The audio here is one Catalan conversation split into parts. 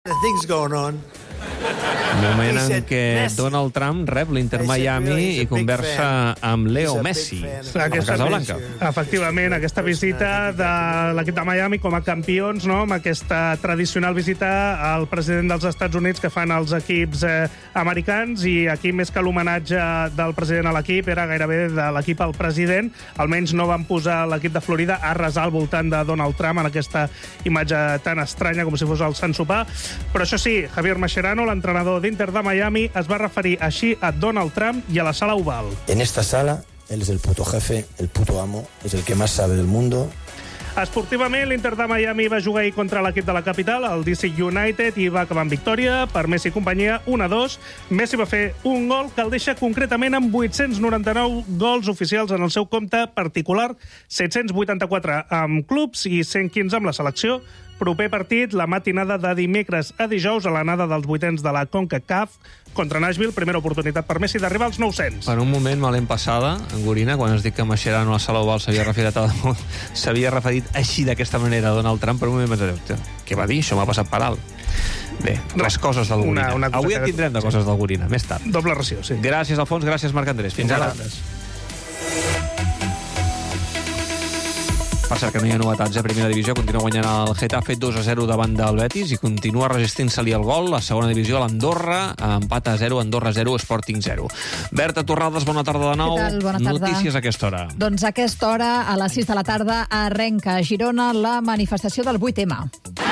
Things going on. Moment en què Donald Trump rep l'Inter Miami i conversa amb Leo Messi a la Casa Blanca. Efectivament, aquesta visita de l'equip de Miami com a campions, no? Amb aquesta tradicional visita al president dels Estats Units que fan els equips americans, i aquí més que l'homenatge del president a l'equip era gairebé de l'equip al president. Almenys no van posar l'equip de Florida a resar al voltant de Donald Trump en aquesta imatge tan estranya com si fos el Sant Sopar. Però això sí, Javier Mascherano, l'entrenador d'Inter de Miami, es va referir així a Donald Trump i a la sala oval. En esta sala, él es el puto jefe, el puto amo, es el que más sabe del mundo. Esportivament, l'Inter de Miami va jugar ahir contra l'equip de la capital, el DC United, i va acabar en victòria per Messi i companyia, 1-2. Messi va fer un gol que el deixa concretament amb 899 gols oficials en el seu compte particular, 784 amb clubs i 115 amb la selecció. Proper partit, la matinada de dimecres a dijous, a l'anada dels vuitens de la CONCACAF contra Nashville. Primera oportunitat per Messi d'arribar als 900. Per un moment me l'hem passada, en Gorina, quan has dit que Mascherano a la sala oval s'havia referit així d'aquesta manera a Donald Trump. Per un moment vaig dir, què va dir? Això m'ha passat per alt. Bé, les coses del Gorina. Avui en tindrem de coses del Gorina, més tard. Doble ració, sí. Gràcies, Alfons. Gràcies, Marc Andrés. Fins ara. Per cert que no hi ha novetats a primera divisió, continua guanyant el Getafe 2-0 davant del Betis i continua resistint-se-li el gol. La segona divisió, l'Andorra, empat a 0, Andorra 0, Sporting 0. Berta Torrades, bona tarda de nou. Què tal? Bona tarda. Notícies a aquesta hora. Doncs a aquesta hora, a les 6 de la tarda, arrenca a Girona la manifestació del 8M.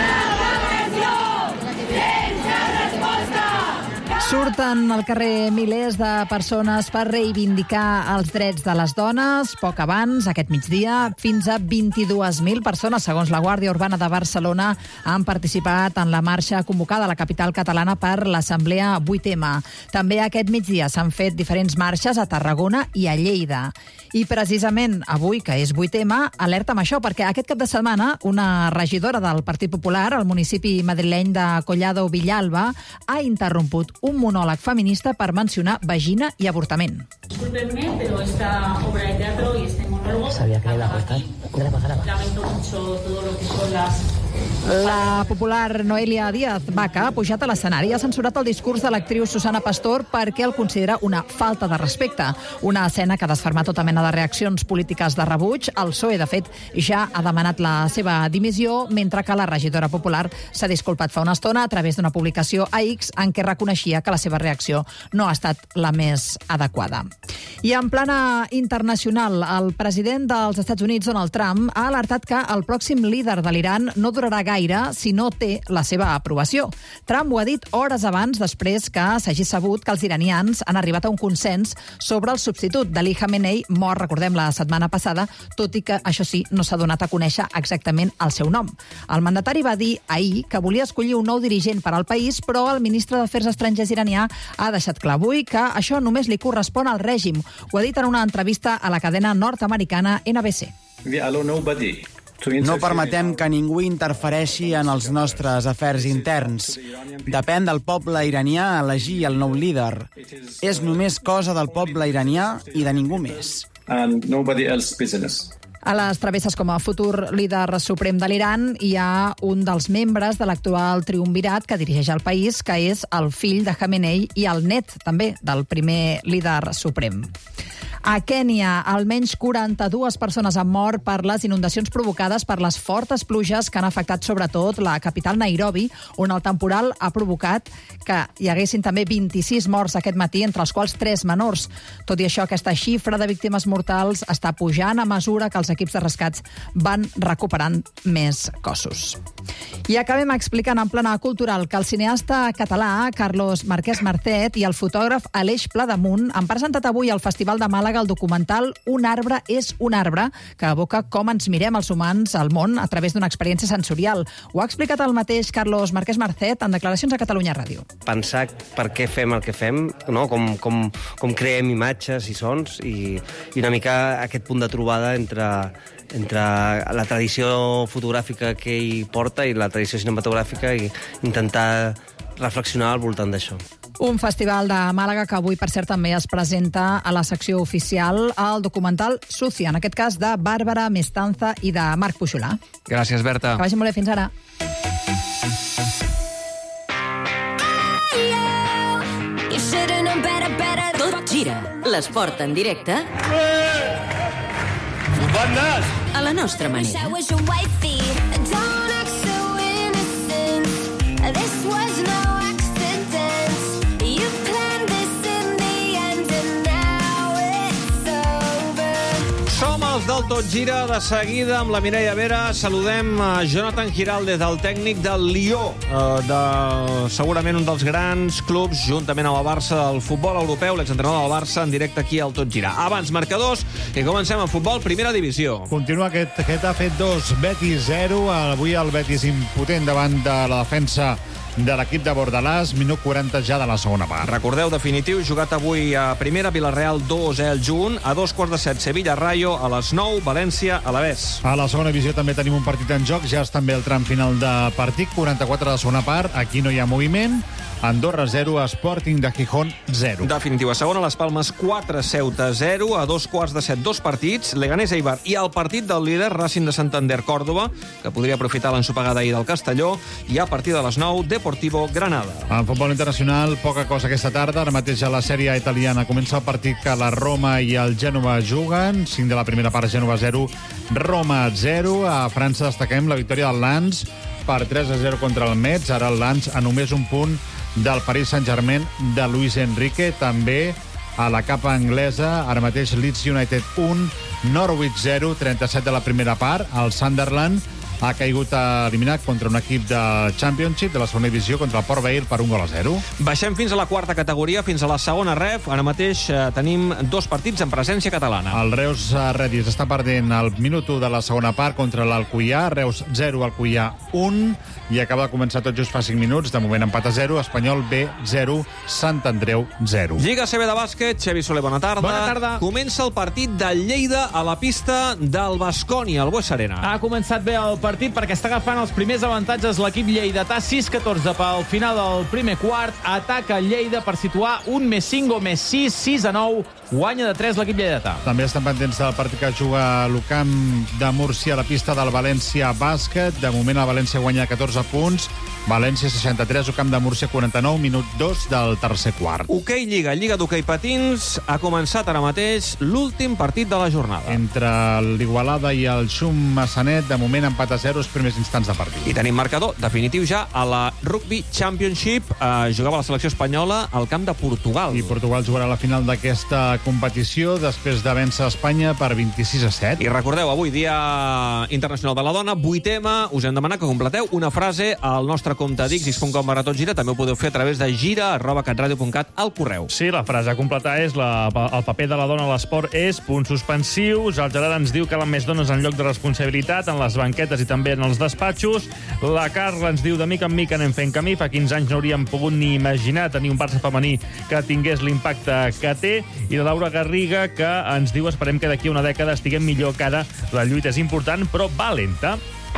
Surten al carrer milers de persones per reivindicar els drets de les dones. Poc abans, aquest migdia, fins a 22.000 persones, segons la Guàrdia Urbana de Barcelona, han participat en la marxa convocada a la capital catalana per l'Assemblea 8M. També aquest migdia s'han fet diferents marxes a Tarragona i a Lleida. I precisament avui, que és 8M, alerta amb això, perquè aquest cap de setmana una regidora del Partit Popular al municipi madrileny de Collado Villalba ha interromput un monòleg feminista per mencionar vagina i avortament. Discúlpenme, pero esta obra de teatro y este monólogo sabía que le iba a cortar. Lamento mucho todo lo que son las... La popular Noelia Díaz Vaca ha pujat a l'escenari i ha censurat el discurs de l'actriu Susana Pastor perquè el considera una falta de respecte. Una escena que ha desfermat tota mena de reaccions polítiques de rebuig. El PSOE, de fet, ja ha demanat la seva dimissió, mentre que la regidora popular s'ha disculpat fa una estona a través d'una publicació a X en què reconeixia que la seva reacció no ha estat la més adequada. I en plana internacional, el president dels Estats Units, Donald Trump, ha alertat que el pròxim líder de l'Iran no durarà gaire si no té la seva aprovació. Trump ho ha dit hores abans, després que s'hagi sabut que els iranians han arribat a un consens sobre el substitut d'Ali Khamenei, mort, recordem, la setmana passada, tot i que, això sí, no s'ha donat a conèixer exactament el seu nom. El mandatari va dir ahir que volia escollir un nou dirigent per al país, però el ministre d'Afers Estrangers iranià ha deixat clar avui que això només li correspon al règim. Ho ha dit en una entrevista a la cadena nord-americana NBC. No permetem que ningú interfereixi en els nostres afers interns. Depèn del poble iranià elegir el nou líder. És només cosa del poble iranià i de ningú més. A les travesses com a futur líder suprem de l'Iran hi ha un dels membres de l'actual triumvirat que dirigeix el país, que és el fill de Khamenei i el net, també, del primer líder suprem. A Kènia, almenys 42 persones han mort per les inundacions provocades per les fortes pluges que han afectat sobretot la capital Nairobi, on el temporal ha provocat que hi haguessin també 26 morts aquest matí, entre els quals 3 menors. Tot i això, aquesta xifra de víctimes mortals està pujant a mesura que els equips de rescats van recuperant més cossos. I acabem explicant en plana cultural que el cineasta català Carlos Marquès Marcet i el fotògraf Aleix Pladamunt han presentat avui al Festival de Màlaga el documental Un arbre és un arbre, que evoca com ens mirem els humans al món a través d'una experiència sensorial. Ho ha explicat el mateix Carlos Marquès Marcet en declaracions a Catalunya Ràdio. Pensar per què fem el que fem, no? com creem imatges i sons, i una mica aquest punt de trobada entre la tradició fotogràfica que ell porta i la tradició cinematogràfica, i intentar reflexionar al voltant d'això. Un festival de Màlaga que avui, per cert, també es presenta a la secció oficial al documental Sucia, en aquest cas de Bàrbara Mestanza i de Marc Puixolà. Gràcies, Berta. Que vagi molt bé, fins ara. Tot gira. L'esport en directe a la nostra manera. Som els del Tot Gira, de seguida amb la Mireia Vera. Saludem a Jonathan Giraldez, el tècnic del Lió, segurament un dels grans clubs, juntament amb el Barça del futbol europeu, l'exentrenador del Barça, en directe aquí al Tot Gira. Abans, marcadors, i comencem amb futbol, primera divisió. Continua aquest Getafe 2, Betis 0. Avui el Betis impotent davant de la defensa de l'equip de Bordalàs, minut 40 ja de la segona part. Recordeu, definitiu, jugat avui a primera, Villarreal 2, Elx 1, a 2:15, Sevilla Rayo, a les 9, València Alavés. A la segona divisió també tenim un partit en joc, ja és també el tram final de partit, 44 de la segona part, aquí no hi ha moviment. Andorra 0, Sporting de Gijón 0. Definitiu. A segona, Les Palmes 4, Ceuta 0, a 2:15, dos partits, Leganés Eibar i el partit del líder, Racing de Santander Còrdova, que podria aprofitar l'ensopegada ahir del Castelló, i a partir de les 9, Deportivo Granada. En futbol internacional, poca cosa aquesta tarda. Ara mateix a la Sèrie italiana comença el partit que la Roma i el Gènova juguen. 5 de la primera part, Gènova 0, Roma 0. A França destaquem la victòria del Lens per 3-0 contra el Metz. Ara el Lens a només un punt del Paris Saint-Germain de Luis Enrique. També a la capa anglesa, ara mateix Leeds United 1, Norwich 0, 37 de la primera part. El Sunderland ha caigut eliminat contra un equip de Championship, de la segona divisió, contra el Port Vale per 1-0. Baixem fins a la quarta categoria, fins a la segona ref. Ara mateix tenim dos partits en presència catalana. El Reus Redis està perdent el minut 1 de la segona part contra l'Alcoià. Reus 0, Alcoià 1. I acaba de començar tot just fa 5 minuts. De moment empat a 0. Espanyol B 0, Sant Andreu 0. Lliga CB de bàsquet. Xavi Soler, bona tarda. Bona tarda. Comença el partit del Lleida a la pista del Baskonia, al Bues Arena. Ha començat bé el partit perquè està agafant els primers avantatges l'equip lleidatà. 6-14 pel final del primer quart. Ataca Lleida per situar un +5 o +6, 6-9. Guanya de 3 l'equip lleidatà. També estan pendents del partit que juga l'Ucamp de Múrcia a la pista del València Bàsquet. De moment el València guanya 14 punts. València 63, Ucamp de Múrcia 49, minut 2 del tercer quart. Hoquei Lliga, Lliga d'Hoquei Patins. Ha començat ara mateix l'últim partit de la jornada. Entre l'Igualada i el Xum Massanet, de moment empat a 0 els primers instants de partit. I tenim marcador definitiu ja a la Rugby Championship. Jugava la selecció espanyola al camp de Portugal. I Portugal jugarà a la final d'aquesta competició després de vèncer Espanya per 26-7. I recordeu, avui dia internacional de la dona, 8M, us hem demanat que completeu una frase al nostre compte dixis.com/totgira. També ho podeu fer a través de gira@catradio.cat al correu. Sí, la frase a completar és el paper de la dona a l'esport és punts suspensius. El Gerard ens diu que calen més dones en lloc de responsabilitat en les banquetes i també en els despatxos. La Carla ens diu de mica en mica anem fent camí. Fa 15 anys no hauríem pogut ni imaginar tenir un Barça femení que tingués l'impacte que té. I la Laura Garriga, que ens diu esperem que d'aquí a una dècada estiguem millor, que ara la lluita és important però va lenta.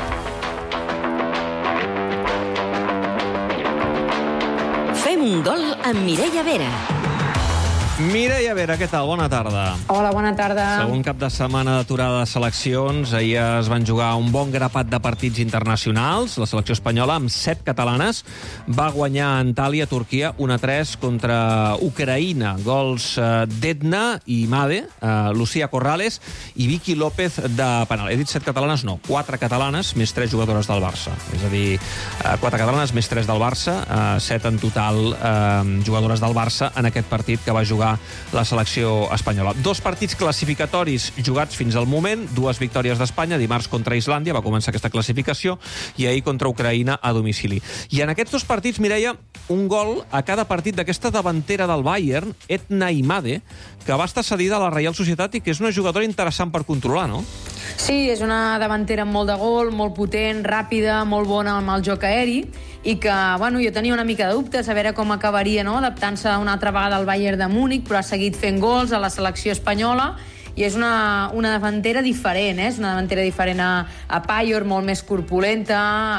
Fem un gol amb Mireia Vera. Mireia Vera, què tal? Bona tarda. Hola, bona tarda. Segon cap de setmana d'aturada de seleccions. Ahir es van jugar un bon grapat de partits internacionals. La selecció espanyola, amb 7 catalanes, va guanyar a Antàlia, Turquia, 1-3 contra Ucraïna. Gols d'Edna i Made, Lucía Corrales i Vicky López de penal. He dit 7 catalanes, no. 4 catalanes més 3 jugadores del Barça. És a dir, 4 catalanes més 3 del Barça, 7 en total jugadores del Barça en aquest partit que va jugar la selecció espanyola. 2 partits classificatoris jugats fins al moment, 2 victòries d'Espanya, dimarts contra Islàndia, va començar aquesta classificació, i ahir contra Ucraïna a domicili. I en aquests 2 partits, Mireia, un gol a cada partit d'aquesta davantera del Bayern, Edna Imade, que va estar cedida a la Reial Societat i que és una jugadora interessant per controlar, no? Sí, és una davantera amb molt de gol, molt potent, ràpida, molt bona amb el joc aeri, i que, bueno, jo tenia una mica de dubtes a veure com acabaria, no?, adaptant-se una altra vegada al Bayern de Múnich, però ha seguit fent gols a la selecció espanyola, i i és una davantera diferent, és una davantera diferent a Paior, molt més corpulenta,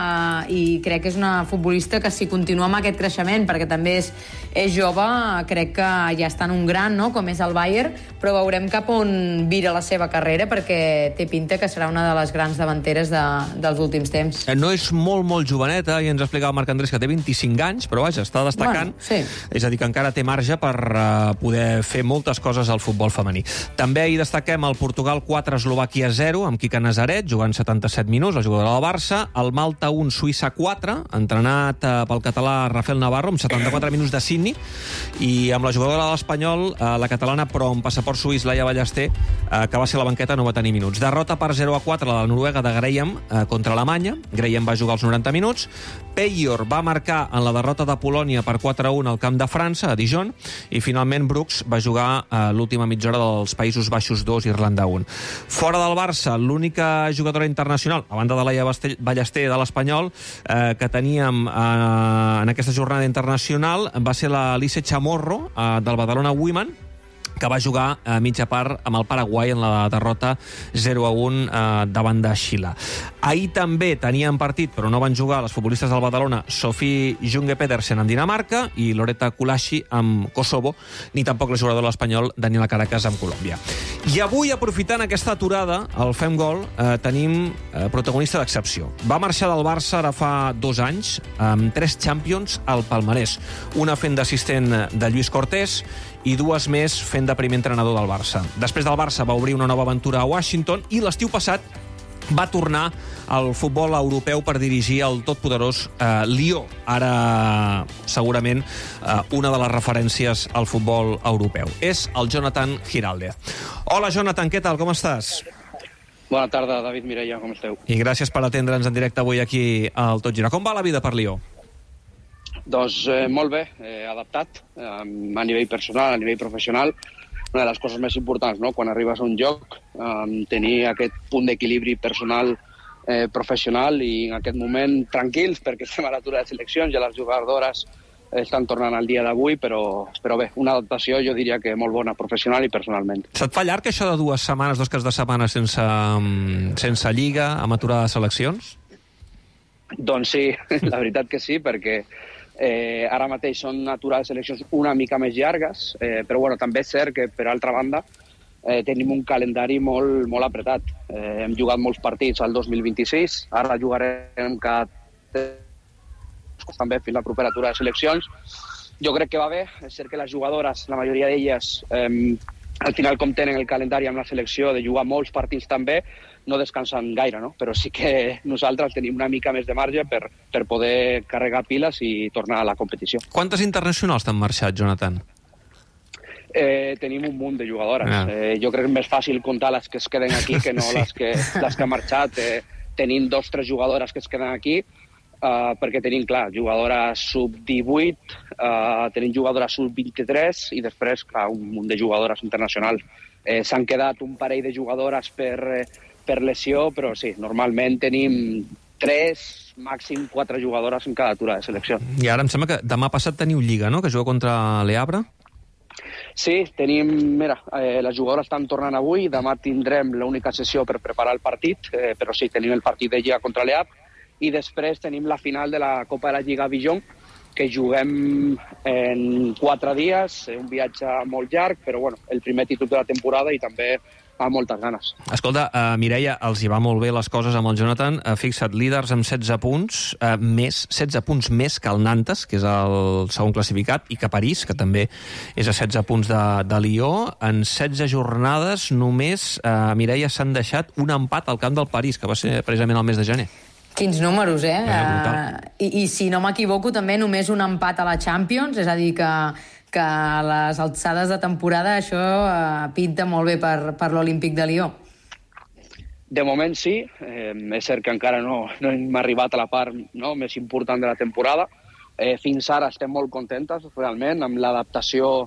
i crec que és una futbolista que si continua amb aquest creixement, perquè també és jove, crec que ja està en un gran, no?, com és el Bayern, però veurem cap on vira la seva carrera, perquè té pinta que serà una de les grans davanteres dels últims temps. No és molt joveneta, i ens explicava Marc Andrés que té 25 anys, però vaja, està destacant. Bueno, sí. És a dir, que encara té marge per poder fer moltes coses al futbol femení. També hi destaquem el Portugal 4, Eslovàquia 0, amb Quique Nazaret, jugant 77 minuts, la jugadora del Barça, el Malta 1, Suïssa 4, entrenat pel català Rafael Navarro, amb 74 minuts de Sydney, i amb la jugadora de l'Espanyol, la catalana, però amb passaport suís, Laia Ballester, que va ser a la banqueta, no va tenir minuts. Derrota per 0-4 la Noruega de Graham contra Alemanya. Graham va jugar els 90 minuts. Paior va marcar en la derrota de Polònia per 4-1 al camp de França, a Dijon, i finalment Brooks va jugar l'última mitja hora dels Països Baixos 2, Irlanda 1. Fora del Barça, l'única jugadora internacional, a banda de Laia Ballester de l'Espanyol, que teníem en aquesta jornada internacional, va ser l'Alice Chamorro, del Badalona Women, que va jugar a mitja part amb el Paraguai en la derrota 0-1 davant de Xile. Ahir també tenien partit, però no van jugar les futbolistes del Badalona, Sofie Junge Pedersen amb Dinamarca i Loreta Kulashi amb Kosovo, ni tampoc la jugadora de l'Espanyol Daniela Caracas amb Colòmbia. I avui, aprofitant aquesta aturada, al Fem Gol, tenim protagonista d'excepció. Va marxar del Barça ara fa 2 anys, amb 3 Champions al palmarès. Una fent d'assistent de Lluís Cortés i 2 més fent de primer entrenador del Barça. Després del Barça va obrir una nova aventura a Washington i l'estiu passat va tornar al futbol europeu per dirigir el totpoderós Lió, ara segurament una de les referències al futbol europeu. És el Jonathan Giraldez. Hola, Jonathan, què tal? Com estàs? Bona tarda, David, Mireia, com esteu? I gràcies per atendre'ns en directe avui aquí al Tot Gira. Com va la vida per Lió? Doncs molt bé, adaptat a nivell personal, a nivell professional. Una de les coses més importants, no?, quan arribes a un lloc, tenir aquest punt d'equilibri personal, professional, i en aquest moment tranquils, perquè estem a l'atura de seleccions, ja les jugadores estan tornant al dia d'avui, però bé, una adaptació jo diria que molt bona, professional i personalment. Se't fa llarg això de 2 setmanes, 2 caps de setmana sense lliga, amb aturada de seleccions? Doncs sí, la veritat que sí, perquè ara mateix són aturades seleccions una mica més llargues, però bueno, també és cert que, per altra banda, tenim un calendari molt apretat. Hem jugat molts partits al 2026, ara jugarem cada també fins la propera aturada de seleccions. Jo crec que va bé, és cert que les jugadores, la majoria d'elles, al final, com tenen el calendari amb la selecció de jugar molts partits també, no descansen gaire, no? Però sí que nosaltres tenim una mica més de marge per poder carregar piles i tornar a la competició. Quantes internacionals t'han marxat, Jonathan? Tenim un munt de jugadores. Jo crec que és més fàcil comptar les que es queden aquí que no les que han marxat. Tenim 2 o 3 jugadores que es queden aquí, perquè tenim, clar, jugadores sub-18, tenim jugadores sub-23 i després, clar, un munt de jugadores internacionals. S'han quedat un parell de jugadores per lesió, però sí, normalment tenim 3, màxim 4 jugadores en cada aturada de selecció. I ara em sembla que demà passat teniu Lliga, no?, que juga contra l'Eabra? Sí, tenim... Mira, les jugadores estan tornant avui, demà tindrem l'única sessió per preparar el partit, però sí, tenim el partit de Lliga contra l'Eabra, i després tenim la final de la Copa de la Lliga Dijon, que juguem en 4 dies, un viatge molt llarg, però bueno, el primer títol de la temporada i també amb moltes ganes. Escolta, Mireia, els hi va molt bé les coses amb el Jonathan. Fixa't, líders amb 16 punts, 16 punts més que el Nantes, que és el segon classificat, i que París, que també és a 16 punts de Lió. En 16 jornades només, Mireia, s'han deixat un empat al camp del París, que va ser precisament el mes de gener. Quins números, I si no m'equivoco, també només un empat a la Champions, és a dir, que a les alçades de temporada això pinta molt bé per l'Olímpic de Lió. De moment sí, és cert que encara no hem arribat a la part més important de la temporada. Fins ara estem molt contentes, realment, amb l'adaptació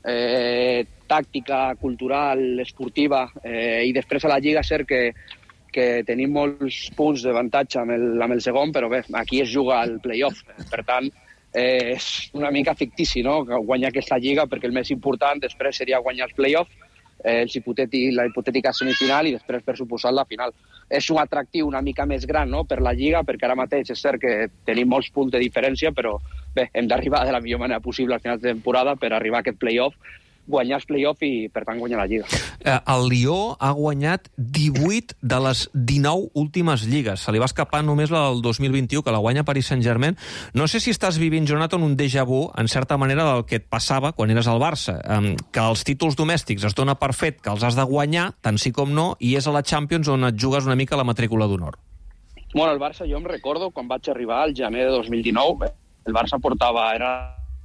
tàctica, cultural, esportiva, i després a la Lliga és cert que tenim molts punts d'avantatge amb el segon, però bé, aquí es juga al play-off. Per tant, és una mica fictici, no?, guanyar aquesta Lliga, perquè el més important després seria guanyar els play-off. la hipotètica semifinal i després, per suposat, la final. És un atractiu una mica més gran, no?, per la Lliga, perquè ara mateix és cert que tenim molts punts de diferència, però bé, hem d'arribar de la millor manera possible al final de temporada per arribar a aquest play-off, guanyar els play-off i, per tant, guanyar la Lliga. El Lió ha guanyat 18 de les 19 últimes lligues. Se li va escapar només la del 2021, que la guanya Paris Saint-Germain. No sé si estàs vivint, Jonathan, un déjà vu, en certa manera, del que et passava quan eres al Barça, que els títols domèstics es dona per fet que els has de guanyar, tant sí com no, i és a la Champions on et jugues una mica la matrícula d'honor. Bueno, el Barça, jo em recordo, quan vaig arribar al gener de 2019, el Barça era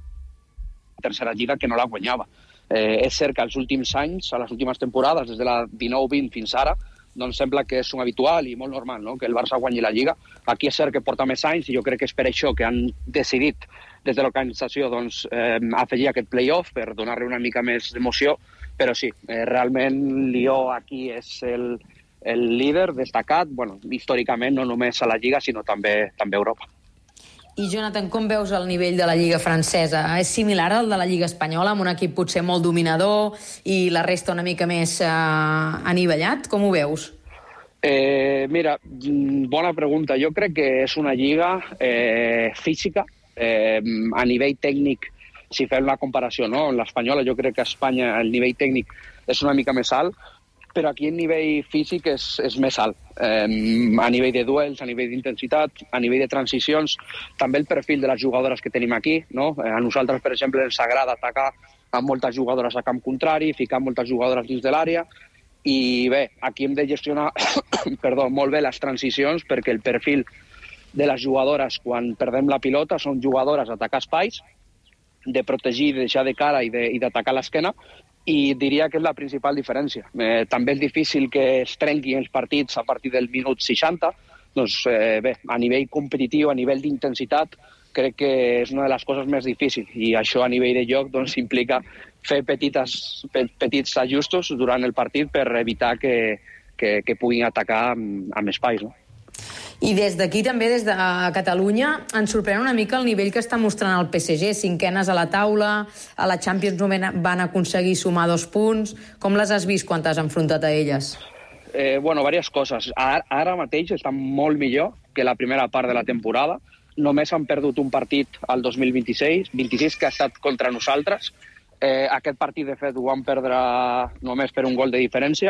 la tercera lliga que no la guanyava. És cert que als últims anys, a les últimes temporades, des de la 19-20 fins ara, doncs sembla que és un habitual i molt normal, no?, que el Barça guanyi la Lliga. Aquí és cert que porta més anys i jo crec que és per això que han decidit des de l'organització doncs, afegir aquest play-off per donar-li una mica més d'emoció, però sí, realment Lió aquí és el líder destacat, bueno, històricament no només a la Lliga sinó també a Europa. I, Jonathan, com veus el nivell de la Lliga francesa? És similar al de la Lliga espanyola, amb un equip potser molt dominador i la resta una mica més anivellat? Com ho veus? Mira, bona pregunta. Jo crec que és una lliga física. A nivell tècnic, si fem la comparació, no?, en l'espanyola, jo crec que a Espanya el nivell tècnic és una mica més alt, però aquí el nivell físic és més alt. A nivell de duels, a nivell d'intensitat, a nivell de transicions, també el perfil de les jugadores que tenim aquí, no? A nosaltres, per exemple, ens agrada atacar amb moltes jugadores a camp contrari, ficar moltes jugadores dins de l'àrea, i bé, aquí hem de gestionar molt bé les transicions, perquè el perfil de les jugadores quan perdem la pilota són jugadores d'atacar espais, de protegir, de deixar de cara i d'atacar l'esquena, i diria que és la principal diferència. També és difícil que es trenquin els partits a partir del minut 60. Doncs bé, a nivell competitiu, a nivell d'intensitat, crec que és una de les coses més difícils. I això a nivell de joc doncs, implica fer petits ajustos durant el partit per evitar que puguin atacar amb espais, no? I des d'aquí també, des de Catalunya, ens sorprèn una mica el nivell que està mostrant el PSG, cinquenes a la taula, a la Champions només van aconseguir sumar 2 punts. Com les has vist quan t'has enfrontat a elles? Bueno, diverses coses. Ara mateix estan molt millor que la primera part de la temporada. Només han perdut un partit al 2026, que ha estat contra nosaltres. Aquest partit, de fet, ho van perdre només per un gol de diferència.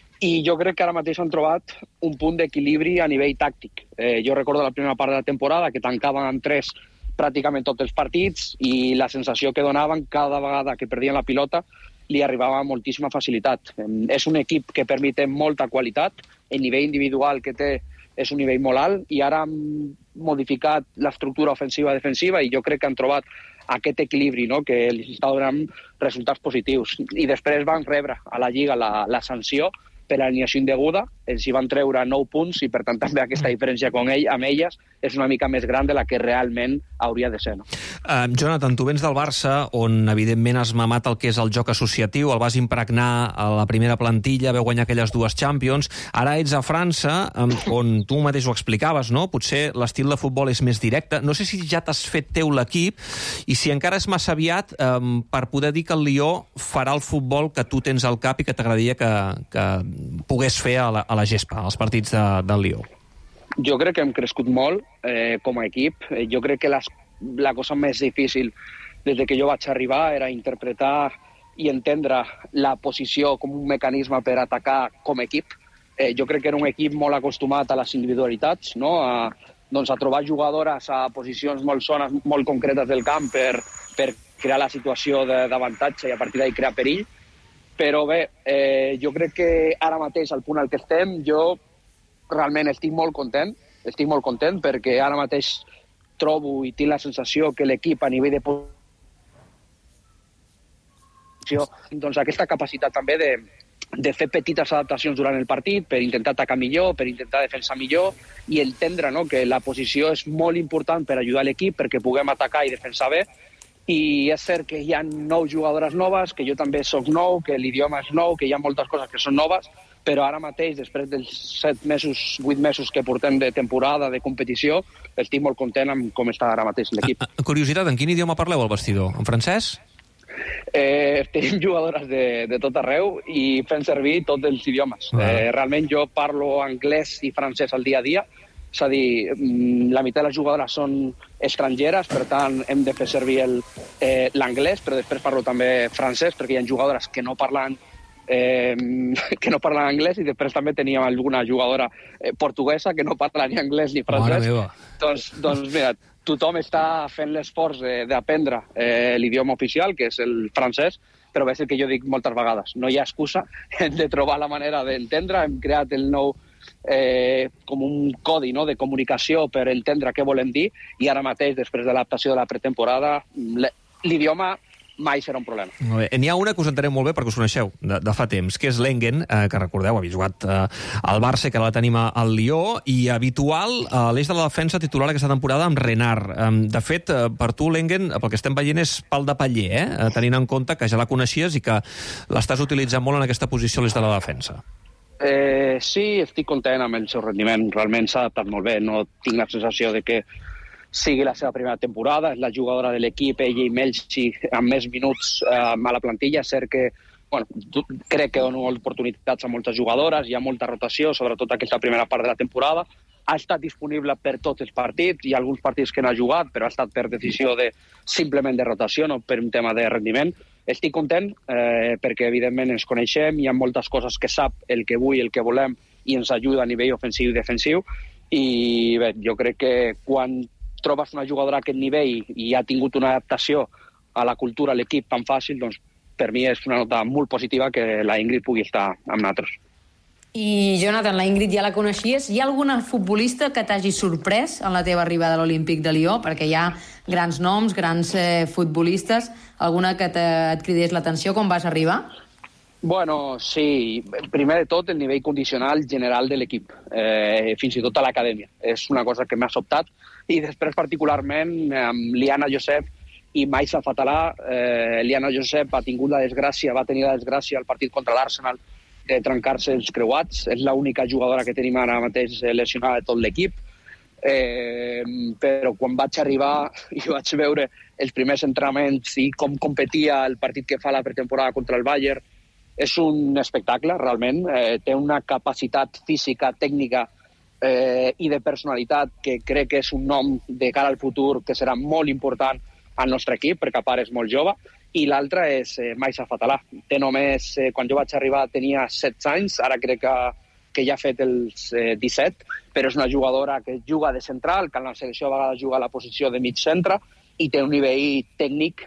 I jo crec que ara mateix han trobat un punt d'equilibri a nivell tàctic. Jo recordo la primera part de la temporada que tancaven amb 3 pràcticament tots els partits i la sensació que donaven cada vegada que perdien la pilota li arribava amb moltíssima facilitat. És un equip que permet molta qualitat, el nivell individual que té és un nivell molt alt i ara han modificat l'estructura ofensiva-defensiva i jo crec que han trobat aquest equilibri, no?, que els està donant resultats positius. I després van rebre a la Lliga la sanció per alineació indeguda, els hi van treure 9 punts i per tant també aquesta diferència amb elles és una mica més gran de la que realment hauria de ser, no? Jonathan, tu vens del Barça, on evidentment has mamat el que és el joc associatiu, el vas impregnar a la primera plantilla, veu guanyar aquelles 2 Champions. Ara ets a França, on tu mateix ho explicaves, no? Potser l'estil de futbol és més directe. No sé si ja t'has fet teu l'equip i si encara és massa aviat per poder dir que el Lió farà el futbol que tu tens al cap i que t'agradaria que pogués fer a la gespa, als partits del Lió. Jo crec que hem crescut molt com a equip. Jo crec que la cosa més difícil des que jo vaig arribar era interpretar i entendre la posició com un mecanisme per atacar com a equip. Jo crec que era un equip molt acostumat a les individualitats, no? A trobar jugadores a posicions molt concretes del camp per crear la situació d'avantatge i a partir d'ahí crear perill. Però bé, jo crec que ara mateix, al punt al que estem, jo realment estic molt content perquè ara mateix trobo i tinc la sensació que l'equip a nivell de posició, doncs aquesta capacitat també de fer petites adaptacions durant el partit per intentar atacar millor, per intentar defensar millor i entendre, no?, que la posició és molt important per ajudar l'equip perquè puguem atacar i defensar bé. I és cert que hi ha 9 jugadores noves, que jo també soc nou, que l'idioma és nou, que hi ha moltes coses que són noves, però ara mateix, després dels 7 mesos, 8 mesos que portem de temporada, de competició, estic molt content amb com està ara mateix l'equip. Curiositat, en quin idioma parleu al vestidor? En francès? Tenim jugadores de tot arreu i fem servir tots els idiomes. Realment jo parlo anglès i francès al dia a dia, és a dir, la meitat de les jugadores són estrangeres, per tant hem de fer servir l'anglès, però després parlo també francès, perquè hi ha jugadores que no parlen anglès, i després també teníem alguna jugadora portuguesa que no parla ni anglès ni francès. Doncs mira, tothom està fent l'esforç d'aprendre l'idioma oficial, que és el francès, però és el que jo dic moltes vegades. No hi ha excusa, hem de trobar la manera d'entendre. Hem creat el nou com un codi de comunicació per entendre què volem dir, i ara mateix, després de l'adaptació de la pretemporada, l'idioma mai serà un problema. N'hi ha una que us entenem molt bé perquè us coneixeu de fa temps, que és l'Engen, que recordeu, havia jugat al Barça, que la tenim al Lió, i habitual a l'eix de la defensa titular aquesta temporada amb Renard. De fet, per tu l'Engen, pel que estem veient, és pal de paller, tenint en compte que ja la coneixies i que l'estàs utilitzant molt en aquesta posició a l'eix de la defensa. Sí, estic content amb el seu rendiment. Realment s'ha adaptat molt bé. No tinc la sensació de que sigui la seva primera temporada. És la jugadora de l'equip, ella i Melchi, amb més minuts a la plantilla. És cert que crec que dono oportunitats a moltes jugadores, hi ha molta rotació, sobretot aquesta primera part de la temporada. Ha estat disponible per tots els partits, hi ha alguns partits que no ha jugat, però ha estat per decisió simplement de rotació, no per un tema de rendiment. Estic content perquè, evidentment, ens coneixem, hi ha moltes coses que sap el que vull, el que volem, i ens ajuda a nivell ofensiu i defensiu. I bé, jo crec que quan trobes una jugadora a aquest nivell i ha tingut una adaptació a la cultura, a l'equip tan fàcil, doncs per mi és una nota molt positiva que la Ingrid pugui estar amb nosaltres. I, Jonathan, la Ingrid ja la coneixies. Hi ha alguna futbolista que t'hagi sorprès en la teva arribada a l'Olímpic de Lió? Perquè hi ha grans noms, grans futbolistes. Alguna que et cridés l'atenció quan vas arribar? Bueno, sí. Primer de tot, el nivell condicional general de l'equip, fins i tot a l'acadèmia. És una cosa que m'ha sobtat. I després, particularment, amb Liana Josep i Maisa Fatalà. Liana Josep va tenir la desgràcia al partit contra l'Arsenal de trencar-se els creuats. És l'única jugadora que tenim ara mateix lesionada de tot l'equip. Però quan vaig arribar i vaig veure els primers entrenaments i com competia el partit que fa la pretemporada contra el Bayern, és un espectacle, realment. Té una capacitat física, tècnica i de personalitat que crec que és un nom de cara al futur que serà molt important al nostre equip, perquè a part és molt jove. I l'altra és Maisa Fatalà. Té només, quan jo vaig arribar tenia 16 anys, ara crec que ja ha fet els 17, però és una jugadora que juga de central, que en la selecció a vegades juga a la posició de mig centre, i té un nivell tècnic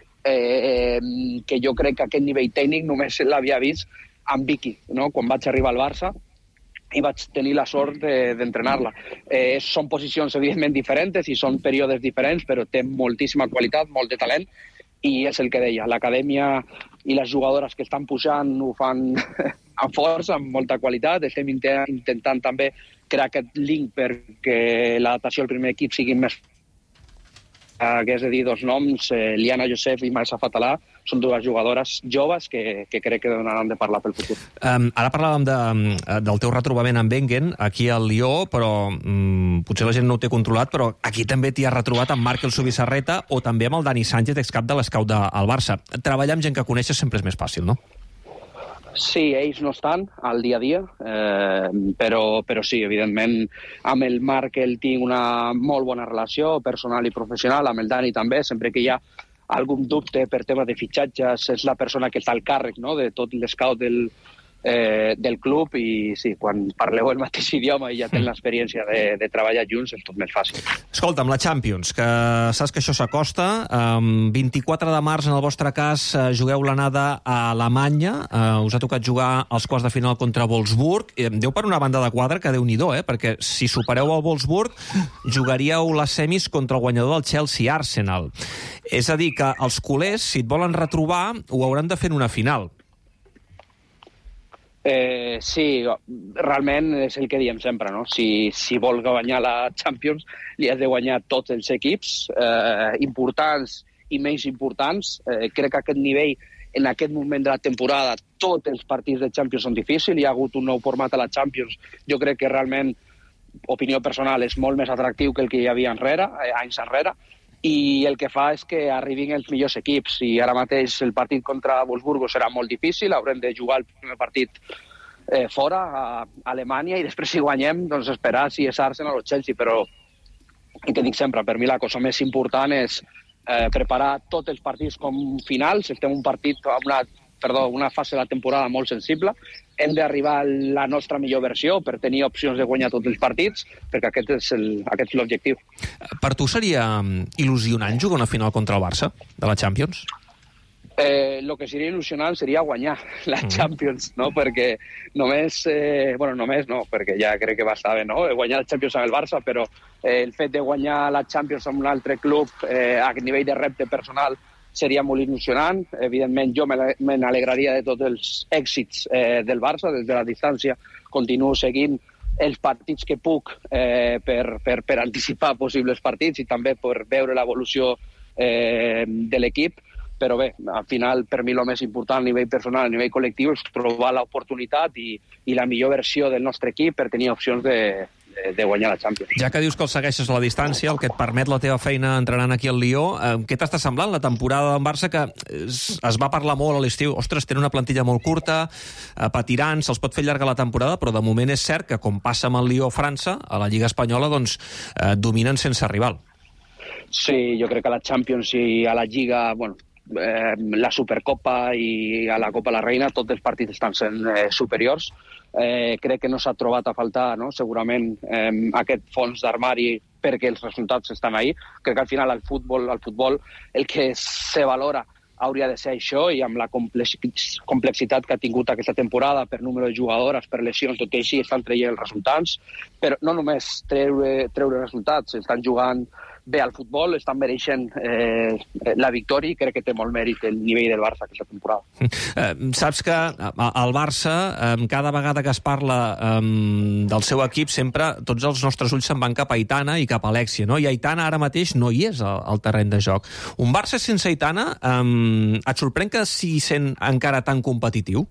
que jo crec que aquest nivell tècnic només l'havia vist amb Vicky, no? Quan vaig arribar al Barça i vaig tenir la sort d'entrenar-la. Són posicions evidentment diferents i són períodes diferents, però té moltíssima qualitat, molt de talent, i és el que deia, l'acadèmia i les jugadores que estan pujant ho fan amb força, amb molta qualitat. Estem intentant també crear aquest link perquè l'adaptació al primer equip sigui més... que és a dir, dos noms, Liana Josep i Maisa Fatalà, són dues jugadores joves que crec que donaran de parlar pel futur. Ara parlàvem del teu retrobament amb Engen aquí al Lió, però potser la gent no ho té controlat, però aquí també t'hi has retrobat amb Marc El Subisarreta o també amb el Dani Sánchez, excap de l'escaut del Barça. Treballar amb gent que coneixes sempre és més fàcil, no? Sí, ells no estan al dia a dia, però sí, evidentment, amb el Marc tinc una molt bona relació personal i professional, amb el Dani també, sempre que hi ha algun dubte per tema de fitxatges, és la persona que està al càrrec, no?, de tot l'escaut del club, i sí, quan parleu el mateix idioma i ja tens l'experiència de treballar junts, és tot més fàcil. Escolta'm, la Champions, que saps que això s'acosta, 24 de març, en el vostre cas, jugueu l'anada a Alemanya, us ha tocat jugar als quarts de final contra Wolfsburg, deu per una banda de quadre que déu-n'hi-do, perquè si supereu el Wolfsburg, jugaríeu les semis contra el guanyador del Chelsea-Arsenal. És a dir, que els culers, si et volen retrobar, ho hauran de fer en una final. Sí, realment és el que diem sempre, no? Si vols guanyar la Champions, li has de guanyar tots els equips, importants i menys importants. Crec que aquest nivell, en aquest moment de la temporada, tots els partits de Champions són difícils. Hi ha hagut un nou format a la Champions. Jo crec que realment, opinió personal, és molt més atractiu que el que hi havia anys enrere. i el que fa és que arribin els millors equips, i ara mateix el partit contra Wolfsburgo serà molt difícil, haurem de jugar el primer partit fora, a Alemanya, i després si guanyem, doncs esperar si és Arsenal o Chelsea, però el que dic sempre, per mi la cosa més important és preparar tots els partits com finals. Estem una fase de la temporada molt sensible, hem d'arribar a la nostra millor versió per tenir opcions de guanyar tots els partits, perquè aquest és l'objectiu. Per tu seria il·lusionant jugar una final contra el Barça de la Champions? El que seria il·lusionant seria guanyar la Champions, no? Perquè només no, perquè ja crec que va estar bé, no? Guanyar la Champions amb el Barça, però el fet de guanyar la Champions amb un altre club a nivell de repte personal seria molt il·lusionant. Evidentment, jo me n'alegraria de tots els èxits del Barça. Des de la distància continuo seguint els partits que puc per anticipar possibles partits i també per veure l'evolució de l'equip. Però bé, al final, per mi el més important a nivell personal, a nivell col·lectiu, és trobar l'oportunitat i la millor versió del nostre equip per tenir opcions de guanyar la Champions. Ja que dius que el segueixes a la distància, el que et permet la teva feina entrenant aquí al Lió, què t'està semblant la temporada del Barça, que es va parlar molt a l'estiu? Ostres, tenen una plantilla molt curta, patiran, se'ls pot fer llarga la temporada, però de moment és cert que, com passa amb el Lió a França, a la Lliga Espanyola, doncs dominen sense rival. Sí, jo crec que a la Champions i a la Lliga, la Supercopa i a la Copa de la Reina, tots els partits estan sent superiors. Crec que no s'ha trobat a faltar, no? Segurament aquest fons d'armari, perquè els resultats estan ahí. Crec que al final el futbol el que se valora hauria de ser això, i amb la complexitat que ha tingut aquesta temporada per número de jugadores, per lesions, tot i així estan traient els resultats, però no només treure resultats, estan jugant bé al futbol, estan mereixent la victòria, i crec que té molt mèrit el nivell del Barça aquesta temporada. Saps que el Barça, cada vegada que es parla del seu equip, sempre tots els nostres ulls se'n van cap a Aitana i cap a Alexia, no? I Aitana ara mateix no hi és al terreny de joc. Un Barça sense Aitana, et sorprèn que sigui sent encara tan competitiu?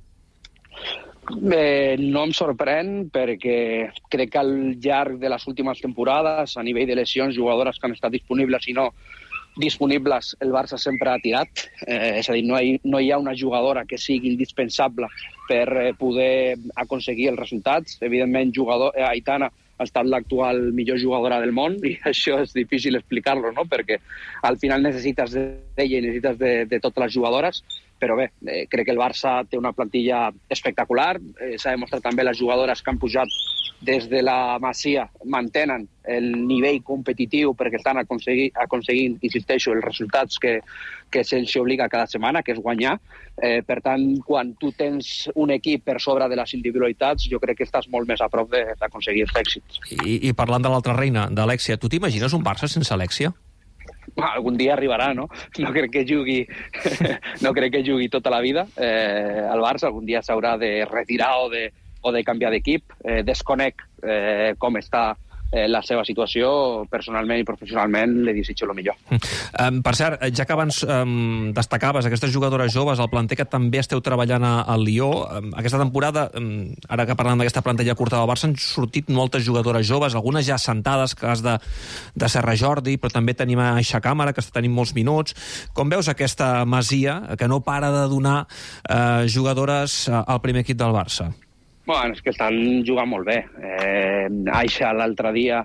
No em sorprèn, perquè crec que al llarg de les últimes temporades, a nivell de lesions, jugadores que han estat disponibles i no disponibles, el Barça sempre ha tirat. És a dir, no hi ha una jugadora que sigui indispensable per poder aconseguir els resultats. Evidentment, Aitana ha estat l'actual millor jugadora del món, i això és difícil explicar-lo, no? Perquè al final necessites d'ella i necessites de totes les jugadores. Però bé, crec que el Barça té una plantilla espectacular. S'ha demostrat també les jugadores que han pujat des de la Masia mantenen el nivell competitiu perquè estan aconseguint, insisteixo, els resultats que se'ls obliga cada setmana, que és guanyar. Per tant, quan tu tens un equip per sobre de les individualitats, jo crec que estàs molt més a prop d'aconseguir els èxits. I parlant de l'altra reina, d'Alexia, tu t'imagines un Barça sense Alexia? Algun dia arribarà, no? No crec que jugui tota la vida. El Barça algun dia s'haurà de retirar o de canviar d'equip. Desconec com està la seva situació, personalment i professionalment li desitjo el millor. Per cert, ja que abans destacaves aquestes jugadores joves, el planter que també esteu treballant al Lió, aquesta temporada, ara que parlem d'aquesta plantilla curta del Barça, han sortit moltes jugadores joves, algunes ja assentades, cas de Serra Jordi, però també tenim a Aixa Càmera, que està tenint molts minuts. Com veus aquesta Masia, que no para de donar jugadores al primer equip del Barça? Bueno, és que estan jugant molt bé. Aixa l'altre dia,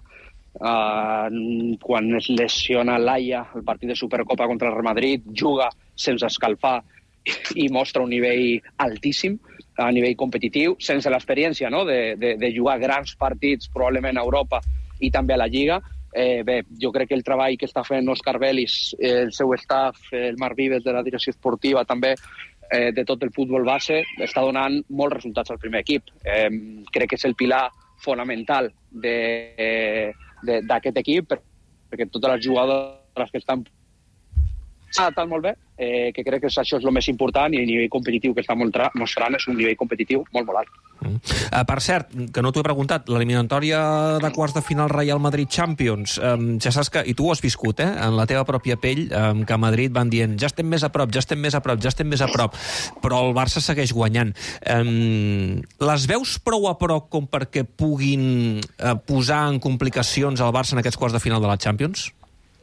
quan es lesiona Laia, el partit de Supercopa contra el Real Madrid, juga sense escalfar i mostra un nivell altíssim a nivell competitiu, sense l'experiència, no?, de jugar grans partits probablement a Europa i també a la Lliga. Bé, jo crec que el treball que està fent Òscar Vélez, el seu staff, el Marc Vives de la direcció esportiva també, de tot el futbol base, està donant molts resultats al primer equip. Crec que és el pilar fonamental d'aquest equip, perquè totes les jugadores que estan molt bé, que crec que això és el més important, i el nivell competitiu que està mostrant és un nivell competitiu molt alt. Per cert, que no t'ho he preguntat, l'eliminatòria de quarts de final Real Madrid Champions, ja saps que, i tu ho has viscut, en la teva pròpia pell, que a Madrid van dient ja estem més a prop, ja estem més a prop, ja estem més a prop, però el Barça segueix guanyant. Les veus prou a prop com perquè puguin posar en complicacions el Barça en aquests quarts de final de la Champions?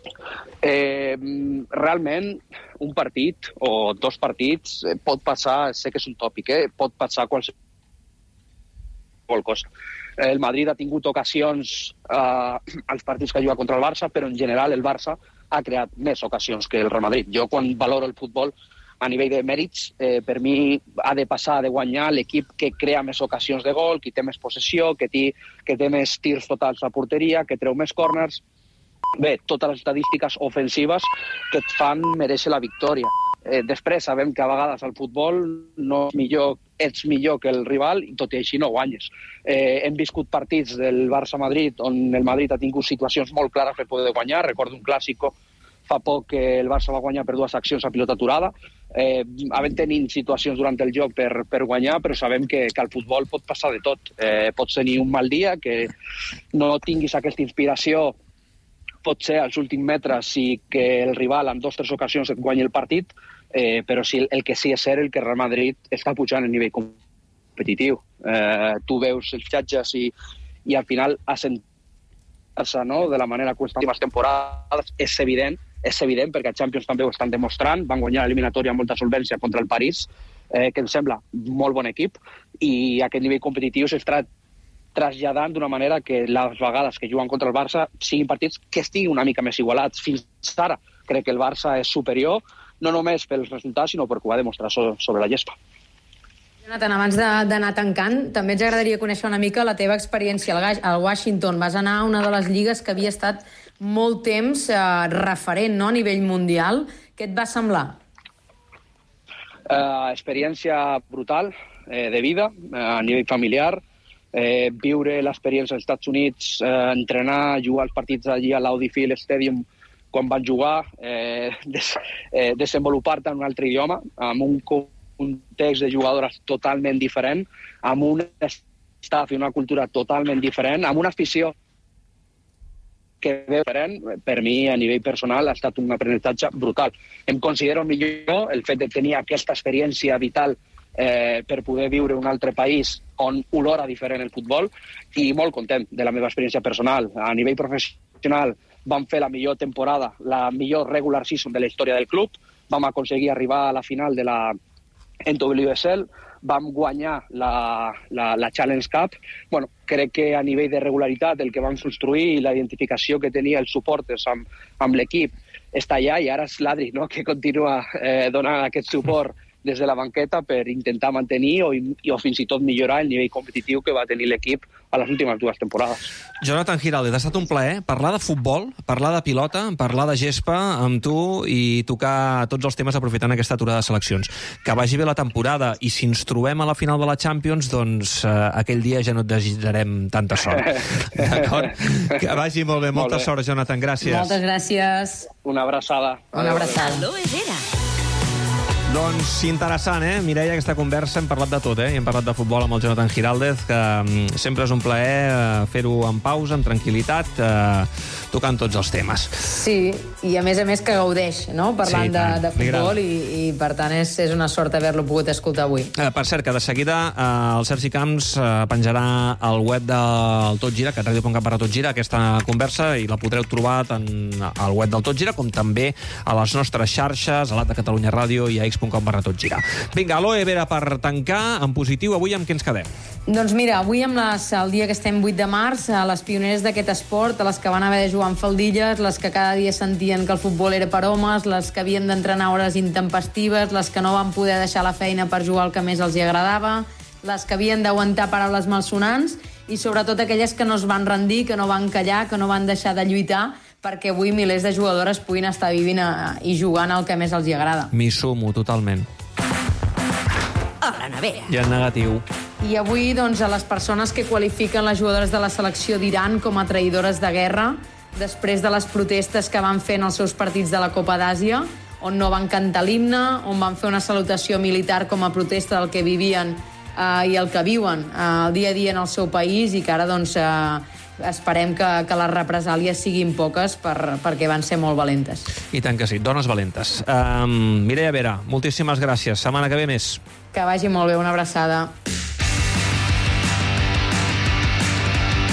Realment, un partit o 2 partits pot passar, sé que és un tòpic, pot passar qualsevol cosa. El Madrid ha tingut ocasions als partits que juga contra el Barça, però en general el Barça ha creat més ocasions que el Real Madrid. Jo, quan valoro el futbol a nivell de mèrits, per mi ha de passar, de guanyar l'equip que crea més ocasions de gol, que té més possessió, que té més tirs totals a porteria, que treu més corners. Bé, totes les estadístiques ofensives que et fan mereixer la victòria. Després sabem que a vegades al futbol no ets millor que el rival i tot i així no guanyes. Hem viscut partits del Barça-Madrid on el Madrid ha tingut situacions molt clares per poder guanyar. Recordo un clàssico fa poc que el Barça va guanyar per 2 accions a pilota aturada. Havent tenint situacions durant el joc per guanyar, però sabem que al futbol pot passar de tot. Pots tenir un mal dia, que no tinguis aquesta inspiració, pot ser als últims metres i que el rival en 2 o 3 ocasions et guanyi el partit, però sí, el que sí és cert el que el Real Madrid està pujant el nivell competitiu. Tu veus els xatges i al final assentar-se, no?, de la manera que les últimes temporades és evident perquè a Champions també ho estan demostrant. Van guanyar l'eliminatòria amb molta solvència contra el París, que em sembla molt bon equip, i aquest nivell competitiu s'està traslladant d'una manera que les vegades que juguen contra el Barça siguin partits que estiguin una mica més igualats. Fins ara crec que el Barça és superior, no només pels resultats, sinó perquè ho va demostrar sobre la gespa. Jonathan, abans d'anar tancant, també ens agradaria conèixer una mica la teva experiència al Washington. Vas anar a una de les lligues que havia estat molt temps referent, no?, a nivell mundial. Què et va semblar? Experiència brutal de vida, a nivell familiar, viure l'experiència als Estats Units, entrenar, jugar els partits allí a l'Audi Field Stadium quan van jugar, desenvolupar-te en un altre idioma, amb un context de jugadores totalment diferent, amb un staff i una cultura totalment diferent, amb una afició que ve diferent. Per mi, a nivell personal, ha estat un aprenentatge brutal. Em considero millor el fet de tenir aquesta experiència vital per poder viure en un altre país on olora diferent el futbol, i molt content de la meva experiència personal. A nivell professional vam fer la millor temporada, la millor regular season de la història del club, vam aconseguir arribar a la final de la NWSL, vam guanyar la Challenge Cup. Bueno, crec que a nivell de regularitat el que vam construir i la identificació que tenia els suporters amb l'equip està allà, i ara és l'Adri, no?, que continua donant aquest suport des de la banqueta per intentar mantenir o fins i tot millorar el nivell competitiu que va tenir l'equip a les últimes 2 temporades. Jonathan Giraldez, ha estat un plaer parlar de futbol, parlar de pilota, parlar de gespa amb tu i tocar tots els temes aprofitant aquesta aturada de seleccions. Que vagi bé la temporada, i si ens trobem a la final de la Champions, doncs aquell dia ja no et desitjarem tanta sort. D'acord? Que vagi molt bé. Molta sort, Jonathan. Gràcies. Moltes gràcies. Una abraçada. Una abraçada. Doncs interessant, Mireia, aquesta conversa. Hem parlat de tot, i hem parlat de futbol amb el Jonathan Giraldez, que sempre és un plaer fer-ho en pausa, amb tranquil·litat, tocant tots els temes. Sí, i a més que gaudeix, no?, parlant de futbol, i per tant és una sort haver-lo pogut escoltar avui. Per cert, que de seguida el Sergi Camps penjarà al web del Tot Gira, catradio.cat/totgira, aquesta conversa, i la podreu trobar tant al web del Tot Gira com també a les nostres xarxes, a l'App de Catalunya Ràdio i a x.com/totgira. Vinga, Aloe Vera, per tancar en positiu, avui amb què ens quedem? Doncs mira, avui el dia que estem 8 de març, les pioneres d'aquest esport, les que van haver de jugar amb faldilles, les que cada dia sentien que el futbol era per homes, les que havien d'entrenar hores intempestives, les que no van poder deixar la feina per jugar el que més els agradava, les que havien d'aguantar paraules malsonants, i sobretot aquelles que no es van rendir, que no van callar, que no van deixar de lluitar, perquè avui milers de jugadores puguin estar vivint i jugant el que més els agrada. M'hi sumo, totalment. A la nevera. I en negatiu. I avui, doncs, a les persones que qualifiquen les jugadores de la selecció d'Iran com a traïdores de guerra, després de les protestes que van fer en els seus partits de la Copa d'Àsia, on no van cantar l'himne, on van fer una salutació militar com a protesta del que vivien i el que viuen el dia a dia en el seu país, i que ara, doncs, esperem que les represàlies siguin poques perquè van ser molt valentes. I tant que sí, dones valentes. Mireia Vera, moltíssimes gràcies. Setmana que ve més. Que vagi molt bé, una abraçada.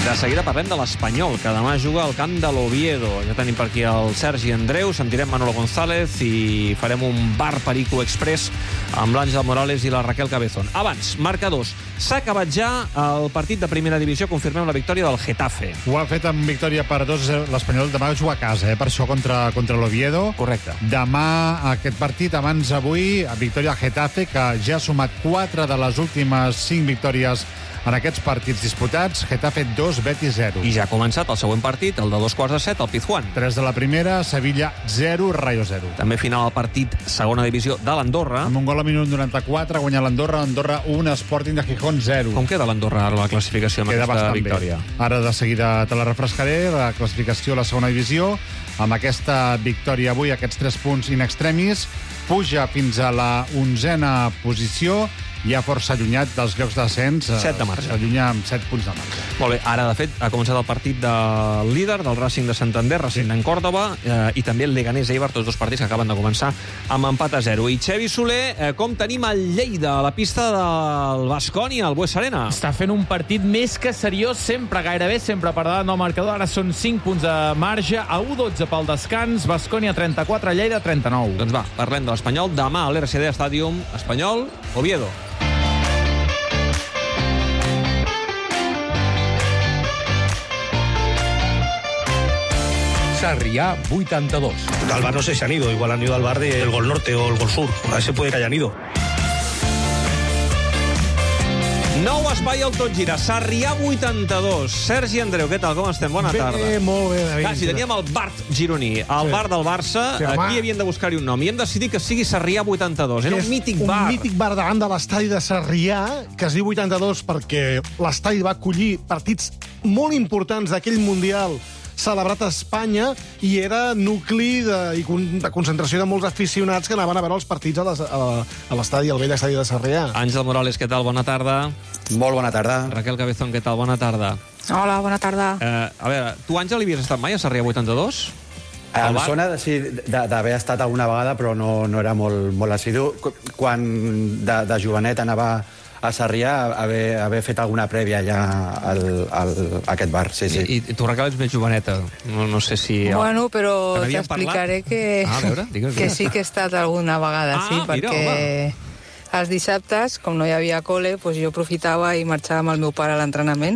De seguida parlem de l'Espanyol, que demà juga al camp de l'Oviedo. Ja tenim per aquí el Sergi Andreu, sentirem Manolo González i farem un bar Perico Express amb l'Àngel Morales i la Raquel Cabezón. Abans, marcadors. S'ha acabat ja el partit de primera divisió. Confirmem la victòria del Getafe. Ho ha fet amb victòria per 2-0. L'Espanyol demà juga a casa, per això contra l'Oviedo. Correcte. Demà aquest partit, abans avui, victòria al Getafe, que ja ha sumat 4 de les últimes 5 victòries en aquests partits disputats. Getafe 2, Betis 0. I ja ha començat el següent partit, el de 2:15, el Pizjuán. 3 de la primera, Sevilla 0, Rayo 0. També final del partit segona divisió de l'Andorra. Amb un gol al minut 94, guanyar l'Andorra. Andorra 1, Sporting de Gijón 0. Com queda l'Andorra ara la classificació amb aquesta victòria? Bé. Ara de seguida te la refrescaré, la classificació a la segona divisió. Amb aquesta victòria avui, aquests 3 punts in extremis, puja fins a la 11a posició, ja força allunyat dels llocs d'ascens. 7 de marge. S'allunya amb 7 punts de marge. Molt bé, ara, de fet, ha començat el partit del líder, del Racing de Santander, Racing en Còrdova, i també el Leganés-Eibar, tots dos partits que acaben de començar amb empat a 0. I Xevi Soler, com tenim el Lleida a la pista del Baskonia, al Bues Arena? Està fent un partit més que seriós, sempre, gairebé sempre per davant del marcador. Ara són 5 punts de marge, a 1-12 pel descans, Baskonia 34, Lleida 39. Doncs va, parlem de l'Espanyol. Demà a l'RCD Stadium, Espanyol, Oviedo. Sarriá 82. Al bar no sé si han ido, igual han ido al bar del Gol Norte o el Gol Sur. A ver si puede que hayan ido. Nou espai al Tot Gira, Sarrià 82. Sergi Andreu, què tal, com estem? Bona tarda. Bé, molt bé, David. Clar, si teníem el Bart Gironí, el bar del Barça, aquí havien de buscar-hi un nom. I hem decidit que sigui Sarrià 82. Era un mític bar. Un mític bar davant de l'estadi de Sarrià, que es diu 82 perquè l'estadi va acollir partits molt importants d'aquell Mundial celebrat a Espanya i era nucli de concentració de molts aficionats que anaven a veure els partits a l'estadi, al vell estadi de Sarrià. Àngel Morales, què tal? Bona tarda. Molt bona tarda. Raquel Cabezón, què tal? Bona tarda. Hola, bona tarda. A veure, tu, Àngel, hi havies estat mai a Sarrià 82? Em sona d'haver estat alguna vegada, però no era molt assidu. Quan de jovenet anava a Sarrià haver fet alguna prèvia allà a aquest bar, sí. I tu, Raquel, ets més joveneta. No sé si... Bueno, però t'explicaré que sí que he estat alguna vegada, sí, perquè els dissabtes, com no hi havia col·le, jo aprofitava i marxava amb el meu pare a l'entrenament.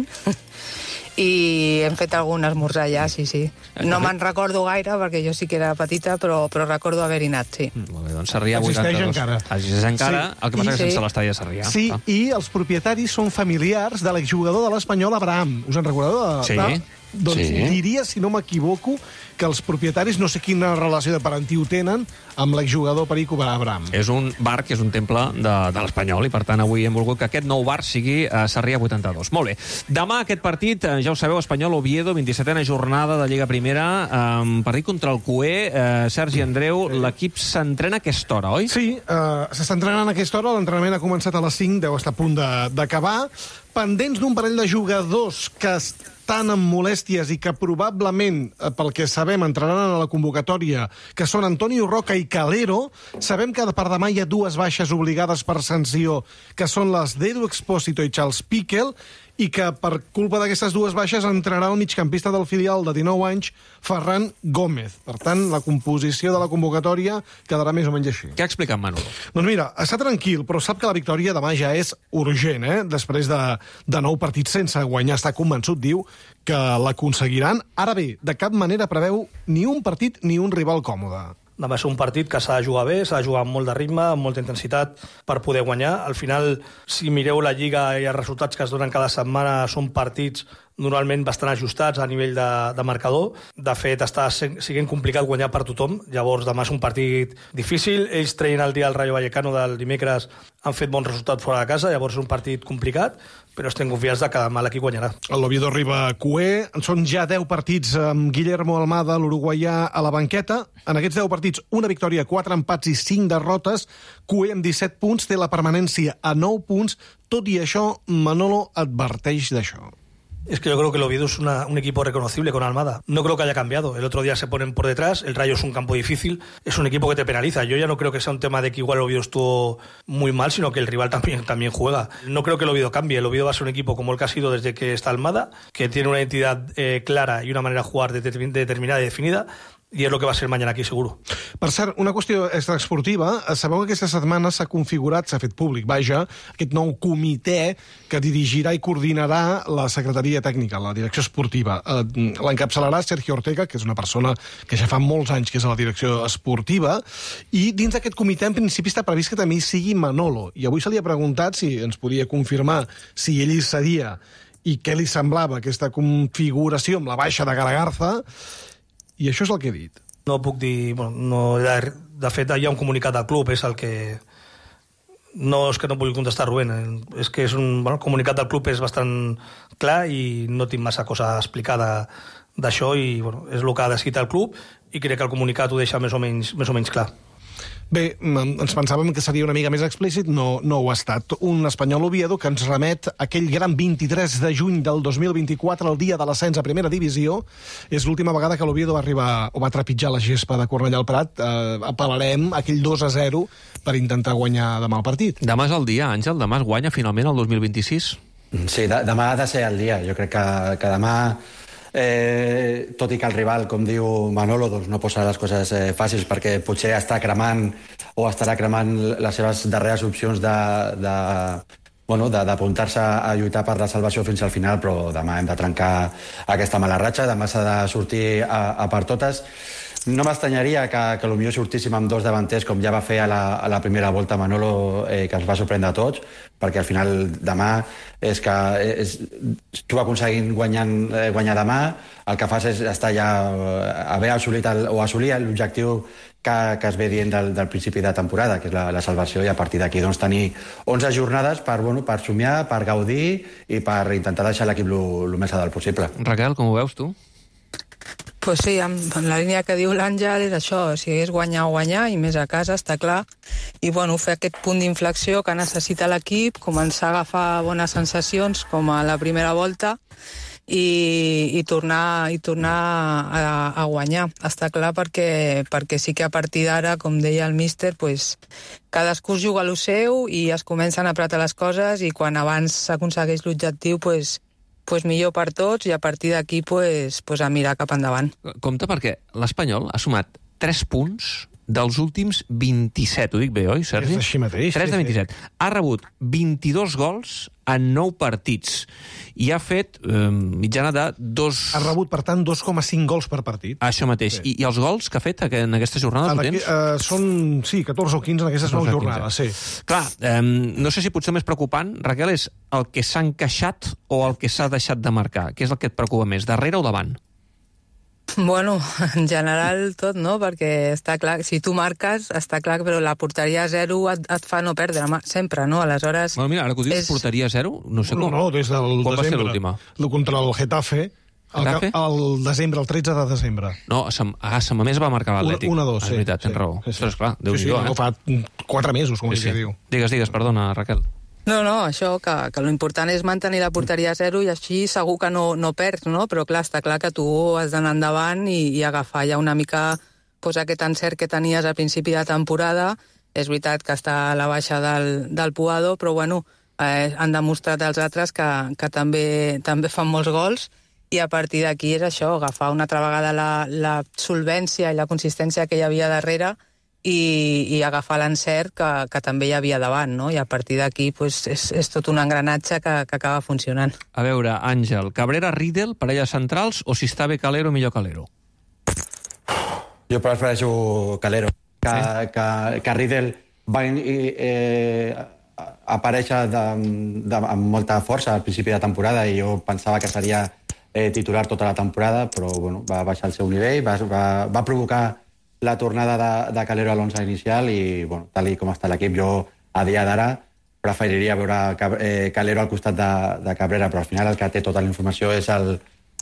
I hem fet algun esmorzar allà, sí. No me'n recordo gaire, perquè jo sí que era petita, però recordo haver-hi anat, sí. Molt bé, doncs Sarrià 82. Existeix encara. Existeix encara, el que passa que sense l'estadi de Sarrià. Sí, i els propietaris són familiars de l'exjugador de l'Espanyol, Abraham. Us en recordeu? Sí. Doncs diria, si no m'equivoco, que els propietaris no sé quina relació de parentiu tenen amb l'exjugador Perico Abraham. És un bar que és un temple de l'Espanyol i, per tant, avui hem volgut que aquest nou bar sigui a Sarrià 82. Molt bé. Demà aquest partit, ja ho sabeu, Espanyol-Oviedo, 27a jornada de Lliga Primera, partit contra el Cué. Sergi Andreu, l'equip s'entrena a aquesta hora, oi? Sí, s'està entrenant a aquesta hora. L'entrenament ha començat a les 5, deu estar a punt d'acabar. Pendents d'un parell de jugadors que estan amb molèsties i que probablement, pel que sabem, entraran a la convocatòria, que són Antonio Roca i Calero. Sabem que per demà hi ha 2 baixes obligades per sanció, que són les d'Edu Expósito i Charles Piquel, i que per culpa d'aquestes 2 baixes entrarà el migcampista del filial de 19 anys, Ferran Gómez. Per tant, la composició de la convocatòria quedarà més o menys així. Què ha explicat Manolo? Doncs mira, està tranquil, però sap que la victòria demà ja és urgent, Després de 9 partits sense guanyar, està convençut, diu, que l'aconseguiran. Ara bé, de cap manera preveu ni un partit ni un rival còmode. Demà és un partit que s'ha de jugar bé, s'ha de jugar amb molt de ritme, amb molta intensitat per poder guanyar. Al final, si mireu la Lliga i els resultats que es donen cada setmana, són partits normalment bastant ajustats a nivell de marcador. De fet, està sent complicat guanyar per tothom. Llavors, demà és un partit difícil. Ells treien el dia al Rayo Vallecano del dimecres, han fet bons resultats fora de casa, llavors és un partit complicat, però estem confiats que demà l'equip guanyarà. L'Oviedo arriba a Cué. Són ja 10 partits amb Guillermo Almada, l'uruguaià, a la banqueta. En aquests 10 partits, una victòria, 4 empats i 5 derrotes. Cué, amb 17 punts, té la permanència a 9 punts. Tot i això, Manolo adverteix d'això. Es que yo creo que el Oviedo es un equipo reconocible con Almada. No creo que haya cambiado. El otro día se ponen por detrás, el Rayo es un campo difícil, es un equipo que te penaliza. Yo ya no creo que sea un tema de que igual el Oviedo estuvo muy mal, sino que el rival también juega. No creo que el Oviedo cambie. El Oviedo va a ser un equipo como el que ha sido desde que está Almada, que tiene una identidad clara y una manera de jugar determinada y definida, i és el que va ser mañana aquí, seguro. Per cert, una qüestió extraesportiva. Sabeu que aquesta setmana s'ha configurat, s'ha fet públic, vaja, aquest nou comitè que dirigirà i coordinarà la Secretaria Tècnica, la direcció esportiva. L'encapçalarà Sergio Ortega, que és una persona que ja fa molts anys que és a la direcció esportiva, i dins d'aquest comitè, en principi, està previst que també hi sigui Manolo. I avui se li ha preguntat si ens podia confirmar si ell hi seria i què li semblava aquesta configuració amb la baixa de Garagarza. I això és el que he dit. No puc dir... de fet, hi ha un comunicat del club, és el que... No és que no pugui contestar, Rubén. És que el comunicat del club és bastant clar i no tinc massa cosa a explicar d'això i és el que ha decidit el club i crec que el comunicat ho deixa més o menys clar. Bé, ens pensàvem que seria una mica més explícit, no ho ha estat. Un Espanyol Oviedo que ens remet aquell gran 23 de juny del 2024, el dia de l'ascens a primera divisió. És l'última vegada que l'Oviedo va arribar o va trepitjar la gespa de Cornellà al Prat. Apel·larem aquell 2-0 per intentar guanyar demà el partit. Demà és el dia, Àngel? Demà es guanya finalment el 2026? Sí, demà ha de ser el dia. Jo crec que demà... tot i que el rival, com diu Manolo, doncs no posarà les coses fàcils perquè potser està cremant o estarà cremant les seves darreres opcions d'apuntar-se a lluitar per la salvació fins al final, però demà hem de trencar aquesta mala ratxa, demà s'ha de sortir a per totes. No m'estranyaria que potser sortíssim amb dos davanters, com ja va fer a la primera volta Manolo, que ens va sorprendre a tots, perquè al final demà és que tu aconseguint guanyar demà, el que fas és estar ja haver assolit o assolir l'objectiu que es ve dient del principi de temporada, que és la salvació, i a partir d'aquí doncs, tenir 11 jornades per somiar, per gaudir i per intentar deixar l'equip el més a dalt possible. Raquel, com ho veus tu? Pues sí, en la línia que diu l'Àngel és això, si és guanyar o guanyar, i més a casa, està clar. I fer aquest punt d'inflexió que necessita l'equip, començar a agafar bones sensacions, com a la primera volta, i tornar a guanyar. Està clar perquè sí que a partir d'ara, com deia el míster, cadascú es juga a lo seu i es comencen a apretar les coses i quan abans s'aconsegueix l'objectiu, millor per tots i a partir d'aquí a mirar cap endavant. Compte perquè l'Espanyol ha sumat 3 punts dels últims 27, ho dic bé, oi, Sergi? És així mateix. 3 de 27. Ha rebut 22 gols en 9 partits i ha fet mitjana de 2... Ha rebut, per tant, 2,5 gols per partit. Això mateix. I els gols que ha fet en aquesta jornada, ho tens? Són, 14 o 15 en aquestes 9 jornades, sí. Clar, no sé si potser més preocupant, Raquel, és el que s'ha encaixat o el que s'ha deixat de marcar. Què és el que et preocupa més, darrere o davant? En general tot, no? Perquè està clar, si tu marques, està clar, però la porteria 0 et fa no perdre sempre, no? Aleshores... Mira, ara que ho dius, porteria 0, no sé com. No, des del desembre. Va ser l'última? Contra el Getafe, el desembre, el 13 de desembre. No, a Samamés va marcar l'Atlètic. 1-2, sí. És veritat, tens raó. Ostres, clar, Déu-n'hi-do, eh? Fa 4 mesos, com que diu. Digues, perdona, Raquel. No, això, que l'important és mantenir la porteria 0 i així segur que no perds, no? Però clar, està clar que tu has d'anar endavant i agafar ja una mica aquest encert que tenies al principi de temporada. És veritat que està a la baixa del Puado, però han demostrat els altres que també fan molts gols i a partir d'aquí és això, agafar una altra vegada la solvència i la consistència que hi havia darrere i agafar l'encert que també hi havia davant, no? I a partir d'aquí és tot un engranatge que acaba funcionant. A veure, Àngel, Cabrera-Riedel, parelles centrals, o si està bé Calero, millor Calero? Jo prefereixo Calero. Que Riedel va aparèixer amb molta força al principi de temporada i jo pensava que seria titular tota la temporada, però va baixar el seu nivell, va provocar la tornada de Calero a l'11 inicial i, tal com està l'equip, jo a dia d'ara preferiria veure Calero al costat de Cabrera, però al final el que té tota la informació és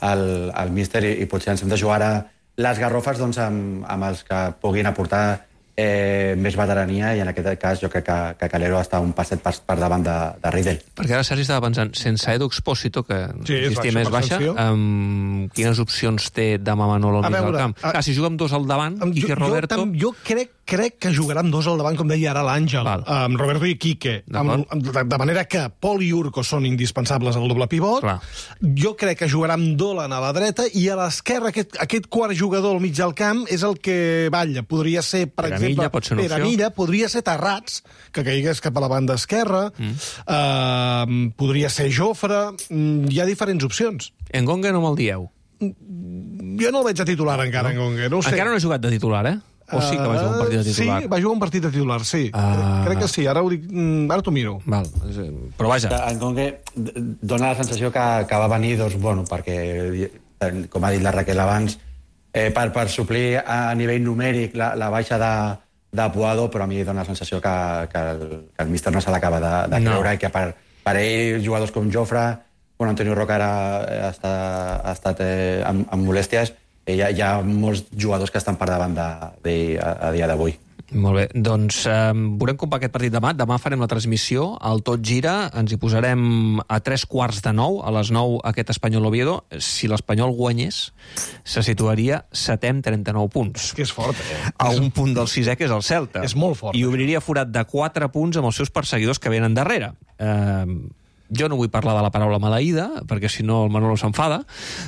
el míster i potser ens hem de jugar ara les garrofes amb els que puguin aportar més veterania, i en aquest cas jo crec que Calero està un passet per davant de Riedel. Perquè ara Sergi estava pensant, sense Edu Expósito, que insistia més baixa, quines opcions té demà Manolo al mig del camp? Si juga amb dos al davant, i que Roberto... Jo crec que jugarà amb dos al davant, com deia ara l'Àngel, amb Roberto i Quique, de manera que Pol i Urco són indispensables al doble pivot. Jo crec que jugarà amb Dolan a la dreta, i a l'esquerra aquest quart jugador al mig del camp és el que balla. Podria ser, per exemple, Pere Milla, podria ser Terrats, que caigués cap a la banda esquerra, podria ser Jofre, hi ha diferents opcions. Engongue no me'l dieu? Jo no el veig a titular encara, Engongue. Encara no ha jugat de titular, O sí que va jugar un partit de titular? Sí, va jugar un partit de titular, sí. Crec que sí, ara t'ho miro. Però vaja. Engongue dona la sensació que va venir, perquè, com ha dit la Raquel abans, per suplir a nivell numèric la baixa de Puado, però a mi dona la sensació que el míster no se l'acaba de creure, i que per ell, jugadors com Jofre, Antonio Roca ara ha estat amb molèsties, hi ha molts jugadors que estan per davant d'ell a dia d'avui. Molt bé, doncs veurem com va aquest partit demà. Demà farem la transmissió al Tot Gira, ens hi posarem a 8:45, a les 9 aquest Espanyol-Oviedo. Si l'Espanyol guanyés, se situaria 7è amb 39 punts. Que és fort, A un punt del 6è, que és el Celta. És molt fort. I obriria forat de 4 punts amb els seus perseguidors que venen darrere. Jo no vull parlar de la paraula maleïda, perquè si no el Manolo s'enfada,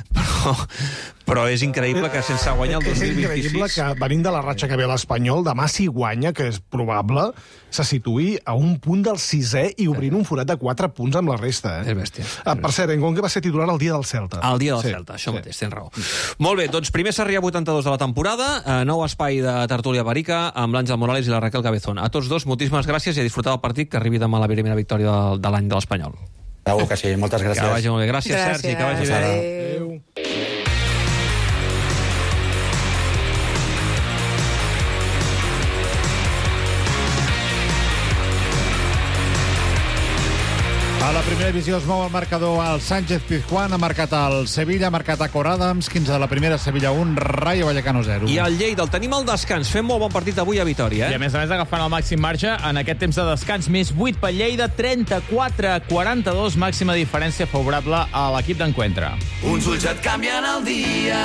però és increïble que sense guanyar el 2026... És increïble que, venint de la ratxa que ve l'Espanyol, demà si guanya, que és probable, se situï a un punt del 6è i obrint un forat de 4 punts amb la resta. És bèstia. Per cert, Engongue va ser titular el dia del Celta. El dia del Celta, això mateix, tens raó. Molt bé, doncs primer Sarrià 82 de la temporada, nou espai de tertúlia Perica amb l'Àngel Morales i la Raquel Cabezón. A tots dos, moltíssimes gràcies i a disfrutar del partit, que arribi demà la primera victòria de l'any de l'Espanyol. Segur que sí, moltes gràcies. Que vagi molt bé. Gràcies, Sergi, que vagi bé. Adéu. A la primera divisió es mou el marcador al Sánchez Pizjuán, ha marcat el Sevilla, ha marcat a Cor Adams, 15 de la primera, Sevilla 1, Rayo Vallecano 0. I el Lleida, el tenim al descans, fem molt bon partit avui a Vitoria. I a més agafant el màxim marge en aquest temps de descans, més 8 pel Lleida, 34-42, màxima diferència favorable a l'equip d'Encuentra. Uns ulls et canvien el dia,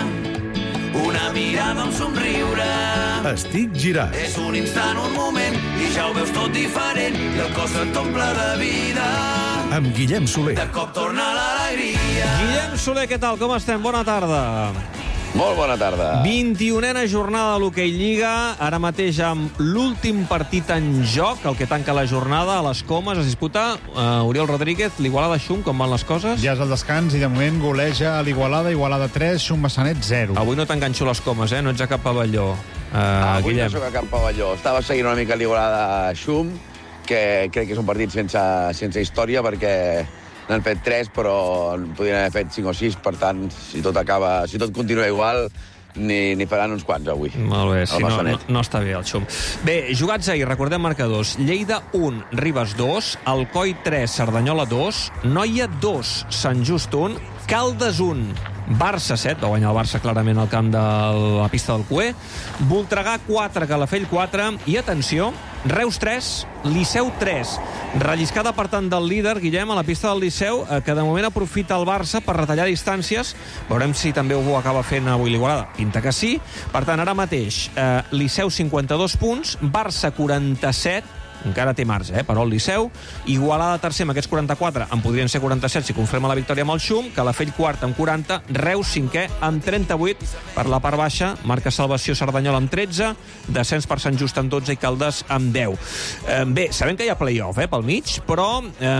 una mirada, un somriure. Estic girat. És un instant, un moment, i ja ho veus tot diferent, i el cos et omple de vida. Amb Guillem Soler. De cop torna l'alegria. Guillem Soler, què tal? Com estem? Bona tarda. Molt bona tarda. 21a jornada de l'Hockey Lliga, ara mateix amb l'últim partit en joc, el que tanca la jornada, a les Comes, es disputa Oriol Rodríguez, l'Igualada Xum, com van les coses? Ja és el descans i de moment goleja l'Igualada, Igualada 3, Xum Massanet 0. Avui no t'enganxo les Comes, no ets a cap pavelló. Avui Guillem. no soc a cap pavelló. Estava seguint una mica l'Igualada Xum, que crec que és un partit sense història, perquè n'han fet 3, però en podrien haver fet 5 o 6, per tant, si tot continua igual, ni faran uns quants avui. Molt bé, si no està bé el Xum. Bé, jugats ahir, recordem marcadors. Lleida 1, Ribes 2, Alcoi 3, Cerdanyola 2, Noia 2, Sant Just 1, Caldes 1, Barça 7, va guanyar el Barça clarament al camp de la pista del Cué, Voltregà 4, Calafell 4, i atenció, Reus 3, Liceu 3. Relliscada, per tant, del líder, Guillem, a la pista del Liceu, que de moment aprofita el Barça per retallar distàncies. Veurem si també ho acaba fent avui l'Igualada. Pinta que sí. Per tant, ara mateix, Liceu 52 punts, Barça 47, encara té marge, però el Liceu. Igualada tercer amb aquests 44, en podrien ser 47 si confirma la victòria amb el Xum, Calafell quart amb 40, Reus cinquè amb 38, per la part baixa marca salvació Cerdanyola amb 13, descens per Sant Just amb 12 i Caldes amb 10. Bé, sabem que hi ha play-off pel mig, però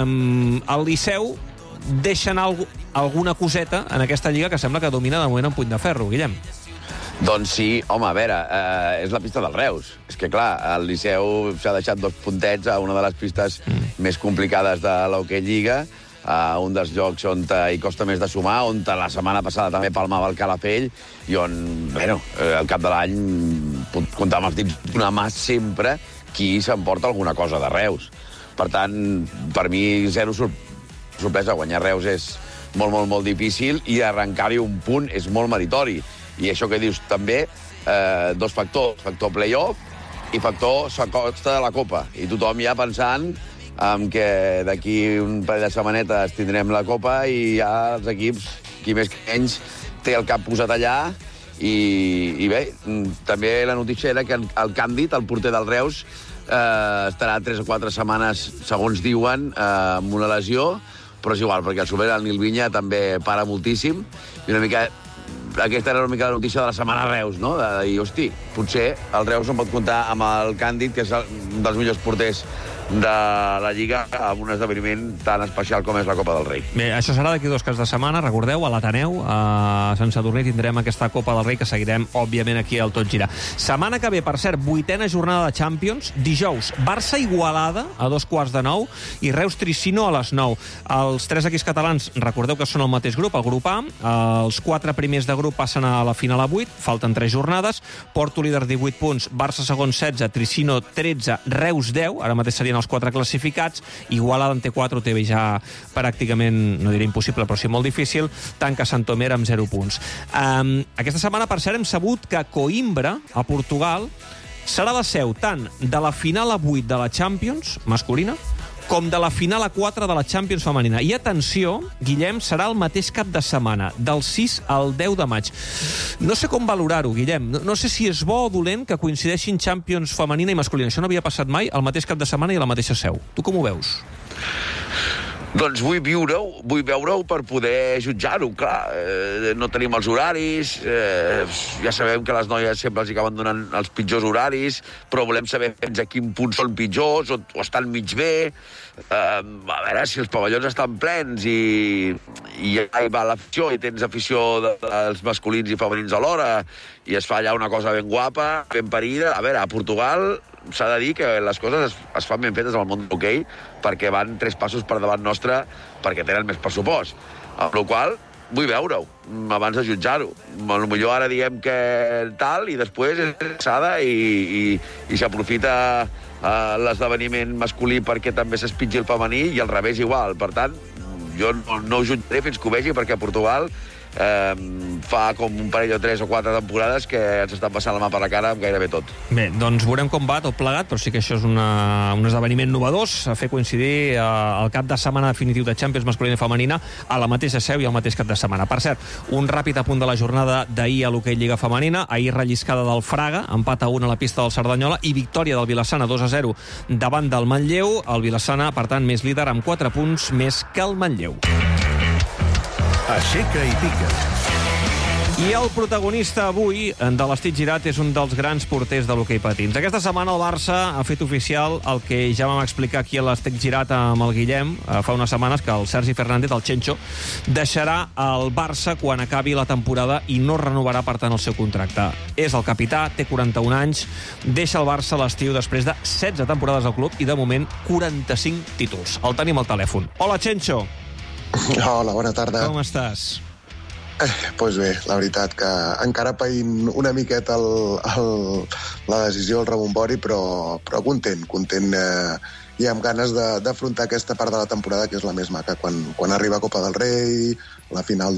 el Liceu deixa anar alguna coseta en aquesta lliga que sembla que domina de moment en puny de ferro, Guillem. Doncs sí, home, a veure, és la pista del Reus. És que, clar, el Liceu s'ha deixat 2 puntets a una de les pistes més complicades de l'Hockey Lliga, un dels llocs on hi costa més de sumar, on la setmana passada també palmava el Calafell, i on, bueno, al cap de l'any pot comptar amb els dits d'una mà sempre qui s'emporta alguna cosa de Reus. Per tant, per mi, 0 sorpresa. Guanyar Reus és molt, molt, molt difícil, i arrencar-hi un punt és molt meritori. I això que dius també, 2 factors. Factor play-off i factor s'acosta a la Copa. I tothom ja pensant que d'aquí un parell de setmanetes tindrem la Copa i ja els equips, qui més que menys, té el cap posat allà. I bé, també la notícia era que el Càndid, el porter del Reus, estarà 3 o 4 setmanes, segons diuen, amb una lesió, però és igual, perquè el Soler, el Nil Vinya, també para moltíssim. I una mica... Aquesta era una mica la notícia de la setmana a Reus, no? De dir, hosti, potser el Reus no pot comptar amb el Càndid, que és un dels millors porters de la Lliga, amb un esdeveniment tan especial com és la Copa del Rei. Bé, això serà d'aquí 2 caps de setmana, recordeu, a l'Ateneu, a Sant Sadurní, tindrem aquesta Copa del Rei que seguirem, òbviament, aquí al Tot Gira. Setmana que ve, per cert, 8ª jornada de Champions, dijous, Barça-Igualada a 8:45 i Reus-Tricino a les 9. Els 3 equips catalans, recordeu que són el mateix grup, el grup A, els 4 primers de grup passen a la final a 8, falten 3 jornades, Porto líder 18 punts, Barça segon 16, Tricino 13, Reus 10, ara mateix serien els 4 classificats, Igualada en té 4, té ja pràcticament, no diré impossible, però sí molt difícil, tanca Santomer amb 0 punts. Aquesta setmana, per cert, hem sabut que Coimbra, a Portugal, serà la seu tant de la final a 8 de la Champions masculina com de la final a 4 de la Champions femenina. I atenció, Guillem, serà el mateix cap de setmana, del 6 al 10 de maig. No sé com valorar-ho, Guillem. No sé si és bo o dolent que coincideixin Champions femenina i masculina. Això no havia passat mai, el mateix cap de setmana i a la mateixa seu. Tu com ho veus? Doncs vull veure-ho per poder jutjar-ho, clar. No tenim els horaris, ja sabem que les noies sempre els acaben donant els pitjors horaris, però volem saber fins a quin punt són pitjors o estan mig bé. A veure si els pavellons estan plens i ja hi va l'afició i tens afició dels masculins i femenins alhora i es fa allà una cosa ben guapa, ben parida. A veure, a Portugal s'ha de dir que les coses es fan ben fetes al món d'hoquei perquè van 3 passos per davant nostre perquè tenen més pressupost. Amb la qual cosa, vull veure-ho abans de jutjar-ho. Potser ara diem que tal i després és passada i s'aprofita l'esdeveniment masculí perquè també s'espitgi el femení i al revés igual. Per tant, jo no ho jutjaré fins que ho vegi perquè a Portugal fa com un parell o 3 o 4 temporades que ens estan passant la mà per la cara amb gairebé tot. Bé, doncs veurem com va tot plegat, però sí que això és un esdeveniment novedós, a fer coincidir el cap de setmana definitiu de Champions masculina i femenina a la mateixa seu i al mateix cap de setmana. Per cert, un ràpid apunt de la jornada d'ahir a l'hoquei Lliga Femenina, ahir relliscada del Fraga, empat a 1 a la pista del Cerdanyola i victòria del Vilassana 2-0 davant del Manlleu. El Vilassana, per tant, més líder amb 4 punts més que el Manlleu. Aixeca i pica. I el protagonista avui de l'Estic Girat és un dels grans porters de l'hoquei patins. Aquesta setmana el Barça ha fet oficial el que ja vam explicar aquí a l'Estic Girat amb el Guillem fa unes setmanes, que el Sergi Fernández, el Chencho, deixarà el Barça quan acabi la temporada i no renovarà, per tant, el seu contracte. És el capità, té 41 anys, deixa el Barça a l'estiu després de 16 temporades al club i, de moment, 45 títols. El tenim al telèfon. Hola, Chencho. Hola, bona tarda. Com estàs? Doncs bé, la veritat que encara païnt una miqueta la decisió del rebombori, però content i amb ganes d'afrontar aquesta part de la temporada que és la més maca, quan arriba Copa del Rei, la final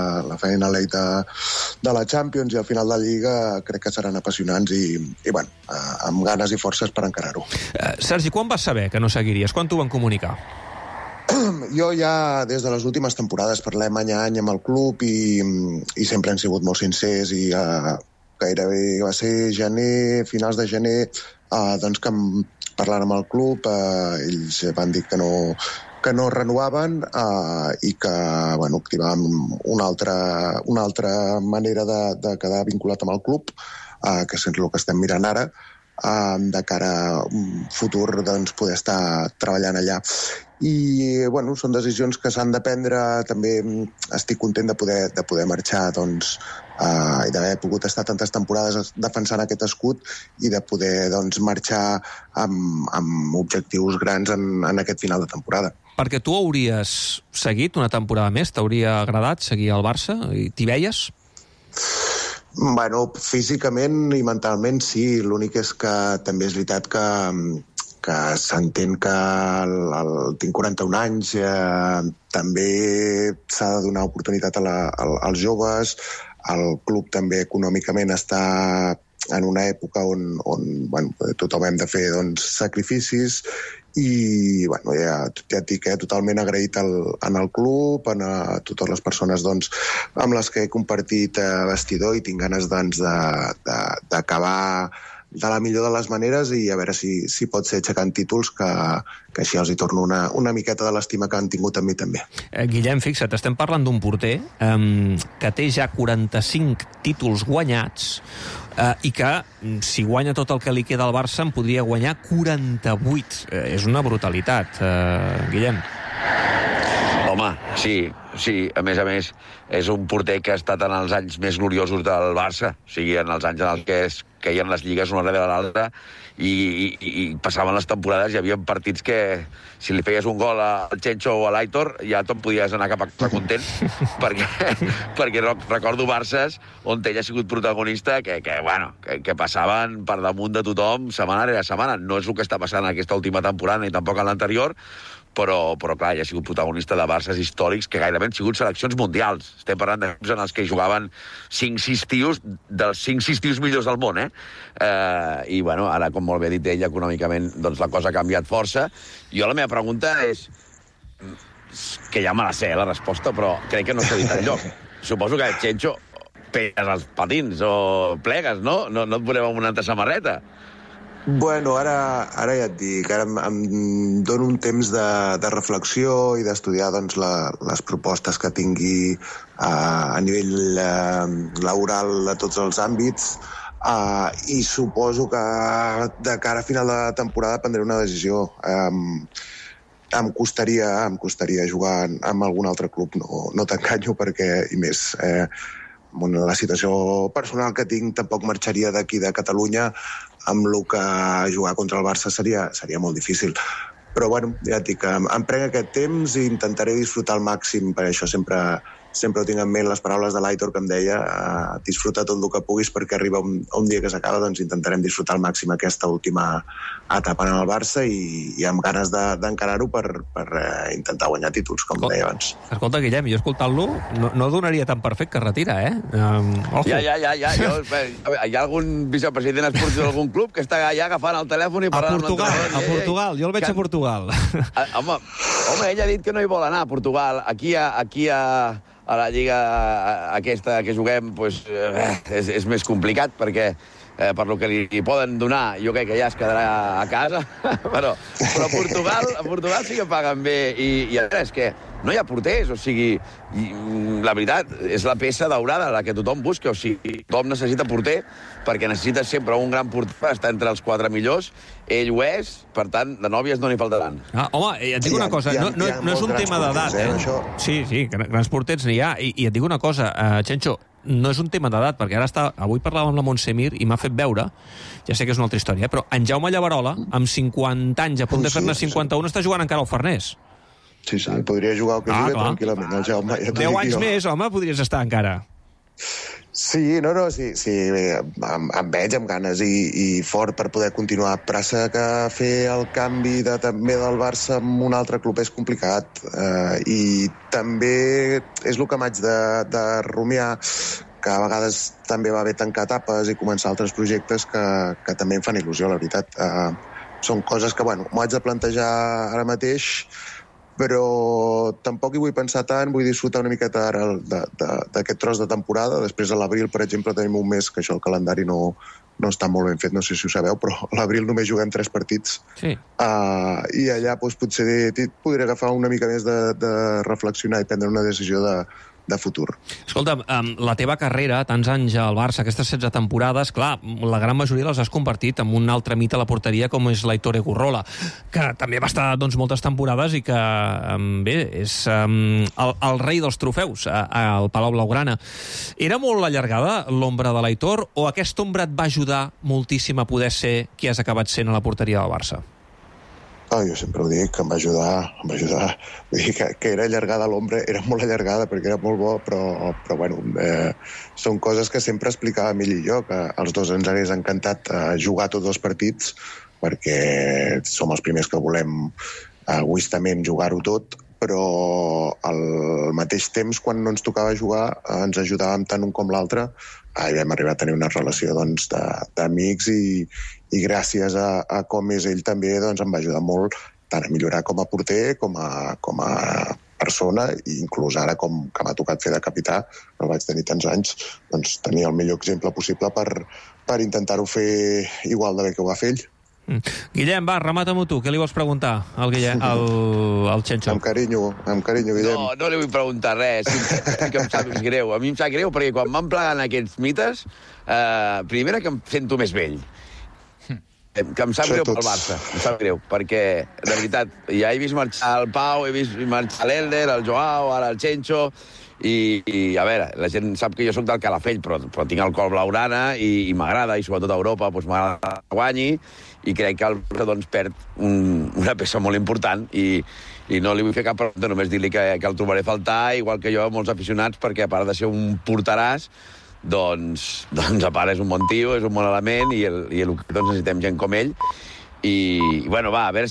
de la Champions i el final de la Lliga. Crec que seran apassionants i bueno, amb ganes i forces per encarar-ho. Sergi, quan vas saber que no seguiries? Quan t'ho van comunicar? Jo ja, des de les últimes temporades, parlem any a any amb el club i sempre han sigut molt sincers i gairebé va ser finals de gener, doncs que parlant amb el club, ells van dir que no renovaven i que bueno, activàvem una altra manera de quedar vinculat amb el club, que és el que estem mirant ara, de cara a un futur doncs, poder estar treballant allà. I bueno, són decisions que s'han de prendre. També estic content de poder marxar doncs, i d'haver pogut estar tantes temporades defensant aquest escut i de poder doncs, marxar amb objectius grans en aquest final de temporada. Perquè tu hauries seguit una temporada més? T'hauria agradat seguir al Barça? I t'hi veies? Bueno, físicament i mentalment sí. L'únic és que també és veritat que s'entén que tinc 41 anys, també s'ha de donar oportunitat als joves, el club també econòmicament està en una època on tothom hem de fer sacrificis, i ja et dic, totalment agraït en el club, a totes les persones amb les que he compartit vestidor, i tinc ganes d'acabar de la millor de les maneres i a veure si pot ser aixecant títols, que així els hi torno una miqueta de l'estima que han tingut amb mi també. Guillem, fixa't, estem parlant d'un porter que té ja 45 títols guanyats, i que, si guanya tot el que li queda al Barça, en podria guanyar 48. És una brutalitat, Guillem. Home, sí. A més, és un porter que ha estat en els anys més gloriosos del Barça. O sigui, en els anys en els que caien les lligues una darrere l'altra i passaven les temporades, hi havia partits que, si li feies un gol al Chencho o a l'Aitor, ja te'n podies anar cap a casa content, perquè recordo Barces on ell ha sigut protagonista que passaven per damunt de tothom setmana rere setmana. No és el que està passant en aquesta última temporada ni tampoc en l'anterior, però clar, ja ha sigut protagonista de Barces històrics que gairebé han sigut seleccions mundials. Estem parlant d'equips en els que jugaven 5-6 tios, dels 5-6 tios millors del món, I, ara, com molt bé ha dit ell, econòmicament, doncs la cosa ha canviat força. Jo la meva pregunta és, que ja me la sé, la resposta, però crec que no s'ha dit enlloc. Suposo que, Chencho, pegues els patins o plegues, no? No et volem amb una altra samarreta. Bueno, ara ja et dic, ara em dono un temps de reflexió i d'estudiar les propostes que tingui a nivell laboral de tots els àmbits, i suposo que de cara a final de temporada prendré una decisió. Em costaria jugar amb algun altre club, no t'enganyo, perquè, i més, la situació personal que tinc tampoc marxaria d'aquí de Catalunya, amb el que jugar contra el Barça seria molt difícil. Però, ja et dic, em prenc aquest temps i intentaré disfrutar al màxim. Per això sempre ho tinc en ment les paraules de l'Aitor que em deia, disfruta tot el que puguis, perquè arriba un dia que s'acaba, doncs intentarem disfrutar al màxim aquesta última etapa en el Barça i amb ganes d'encarar-ho per intentar guanyar títols, com deia abans. Escolta, Guillem, jo escoltant-lo no donaria tan per fet que es retira, Ojo. Ja. Hi ha algun vicepresident esportiu d'algun club que està allà agafant el telèfon i parlant amb l'entrenador. A Portugal, jo el veig a Portugal. Home, ell ha dit que no hi vol anar a Portugal. Aquí a la lliga aquesta que juguem és més complicat, perquè per lo que li poden donar jo crec que ja es quedarà a casa, però a Portugal sí que paguen bé, i a veure, és que no hi ha porters, o sigui, la veritat, és la peça daurada la que tothom busca, o sigui, tothom necessita porter, perquè necessita sempre un gran porter per estar entre els 4 millors, ell ho és, per tant, de nòvies no n'hi faltaran. Home, et dic una cosa, no és un tema d'edat, Sí, grans porters n'hi ha, i et dic una cosa, Chencho, no és un tema d'edat, perquè avui parlàvem amb la Montse Mir i m'ha fet veure, ja sé que és una altra història, però en Jaume Llavarola, amb 50 anys, a punt de fer-ne 51, està jugant encara al Farnès. Sí, podria jugar al que juga tranquil·lament, el Jaume. 10 anys més, home, podries estar encara. Sí, sí, em veig amb ganes i fort per poder continuar. Passa que fer el canvi també del Barça amb un altre club és complicat, i també és el que m'haig de rumiar, que a vegades també va bé tancar etapes i començar altres projectes que també em fan il·lusió, la veritat. Són coses que, m'ho haig de plantejar ara mateix, però tampoc hi vull pensar tant, vull disfrutar una miqueta ara d'aquest tros de temporada. Després a l'abril, per exemple, tenim un mes que això el calendari no està molt ben fet, no sé si ho sabeu, però a l'abril només juguem 3 partits. Sí. I allà potser podré agafar una mica més de reflexionar i prendre una decisió de futur. Escolta, la teva carrera, tants anys al Barça, aquestes 16 temporades, clar, la gran majoria les has convertit en un altre mite a la porteria com és l'Aitor Egurrola, que també va estar moltes temporades i que, bé, és el rei dels trofeus al Palau Blaugrana. Era molt allargada l'ombra de l'Aitor, o aquesta ombra et va ajudar moltíssim a poder ser qui has acabat sent a la porteria del Barça? Jo sempre ho dic, que em va ajudar. Vull dir que era allargada l'ombra, era molt allargada perquè era molt bo, però són coses que sempre explicava ell i jo, que als dos ens hagués encantat jugar tots els partits, perquè som els primers que volem egoistament jugar-ho tot, però al mateix temps, quan no ens tocava jugar, ens ajudàvem tant un com l'altre, i vam arribar a tenir una relació d'amics i gràcies a com és ell també em va ajudar molt tant a millorar com a porter com a persona, i inclús ara com que m'ha tocat fer de capità, no vaig tenir tants anys, doncs tenir el millor exemple possible per intentar-ho fer igual de bé que ho va fer ell. Guillem, va, remata-m'ho tu. Què li vols preguntar al Chencho? Amb carinyo, Guillem. No li vull preguntar res. Sí que em sap greu. A mi em sap greu perquè quan van plegant aquests mites, primera que em sento més vell. Que em sap greu pel Barça. Em sap greu, perquè, de veritat, ja he vist marxar el Pau, he vist marxar l'Elder, el Joao, ara el Chencho, i a veure, la gent sap que jo soc del Calafell, però tinc el cor blaugrana i m'agrada, i sobretot a Europa m'agrada que guanyi, i crec que el Barça perd una peça molt important, i no li vull fer cap pregunta, només dir-li que el trobaré a faltar, igual que jo, molts aficionats, perquè a part de ser un porteràs, doncs a part és un bon tio, és un bon element, i el que necessitem gent com ell, i bueno, va, a veure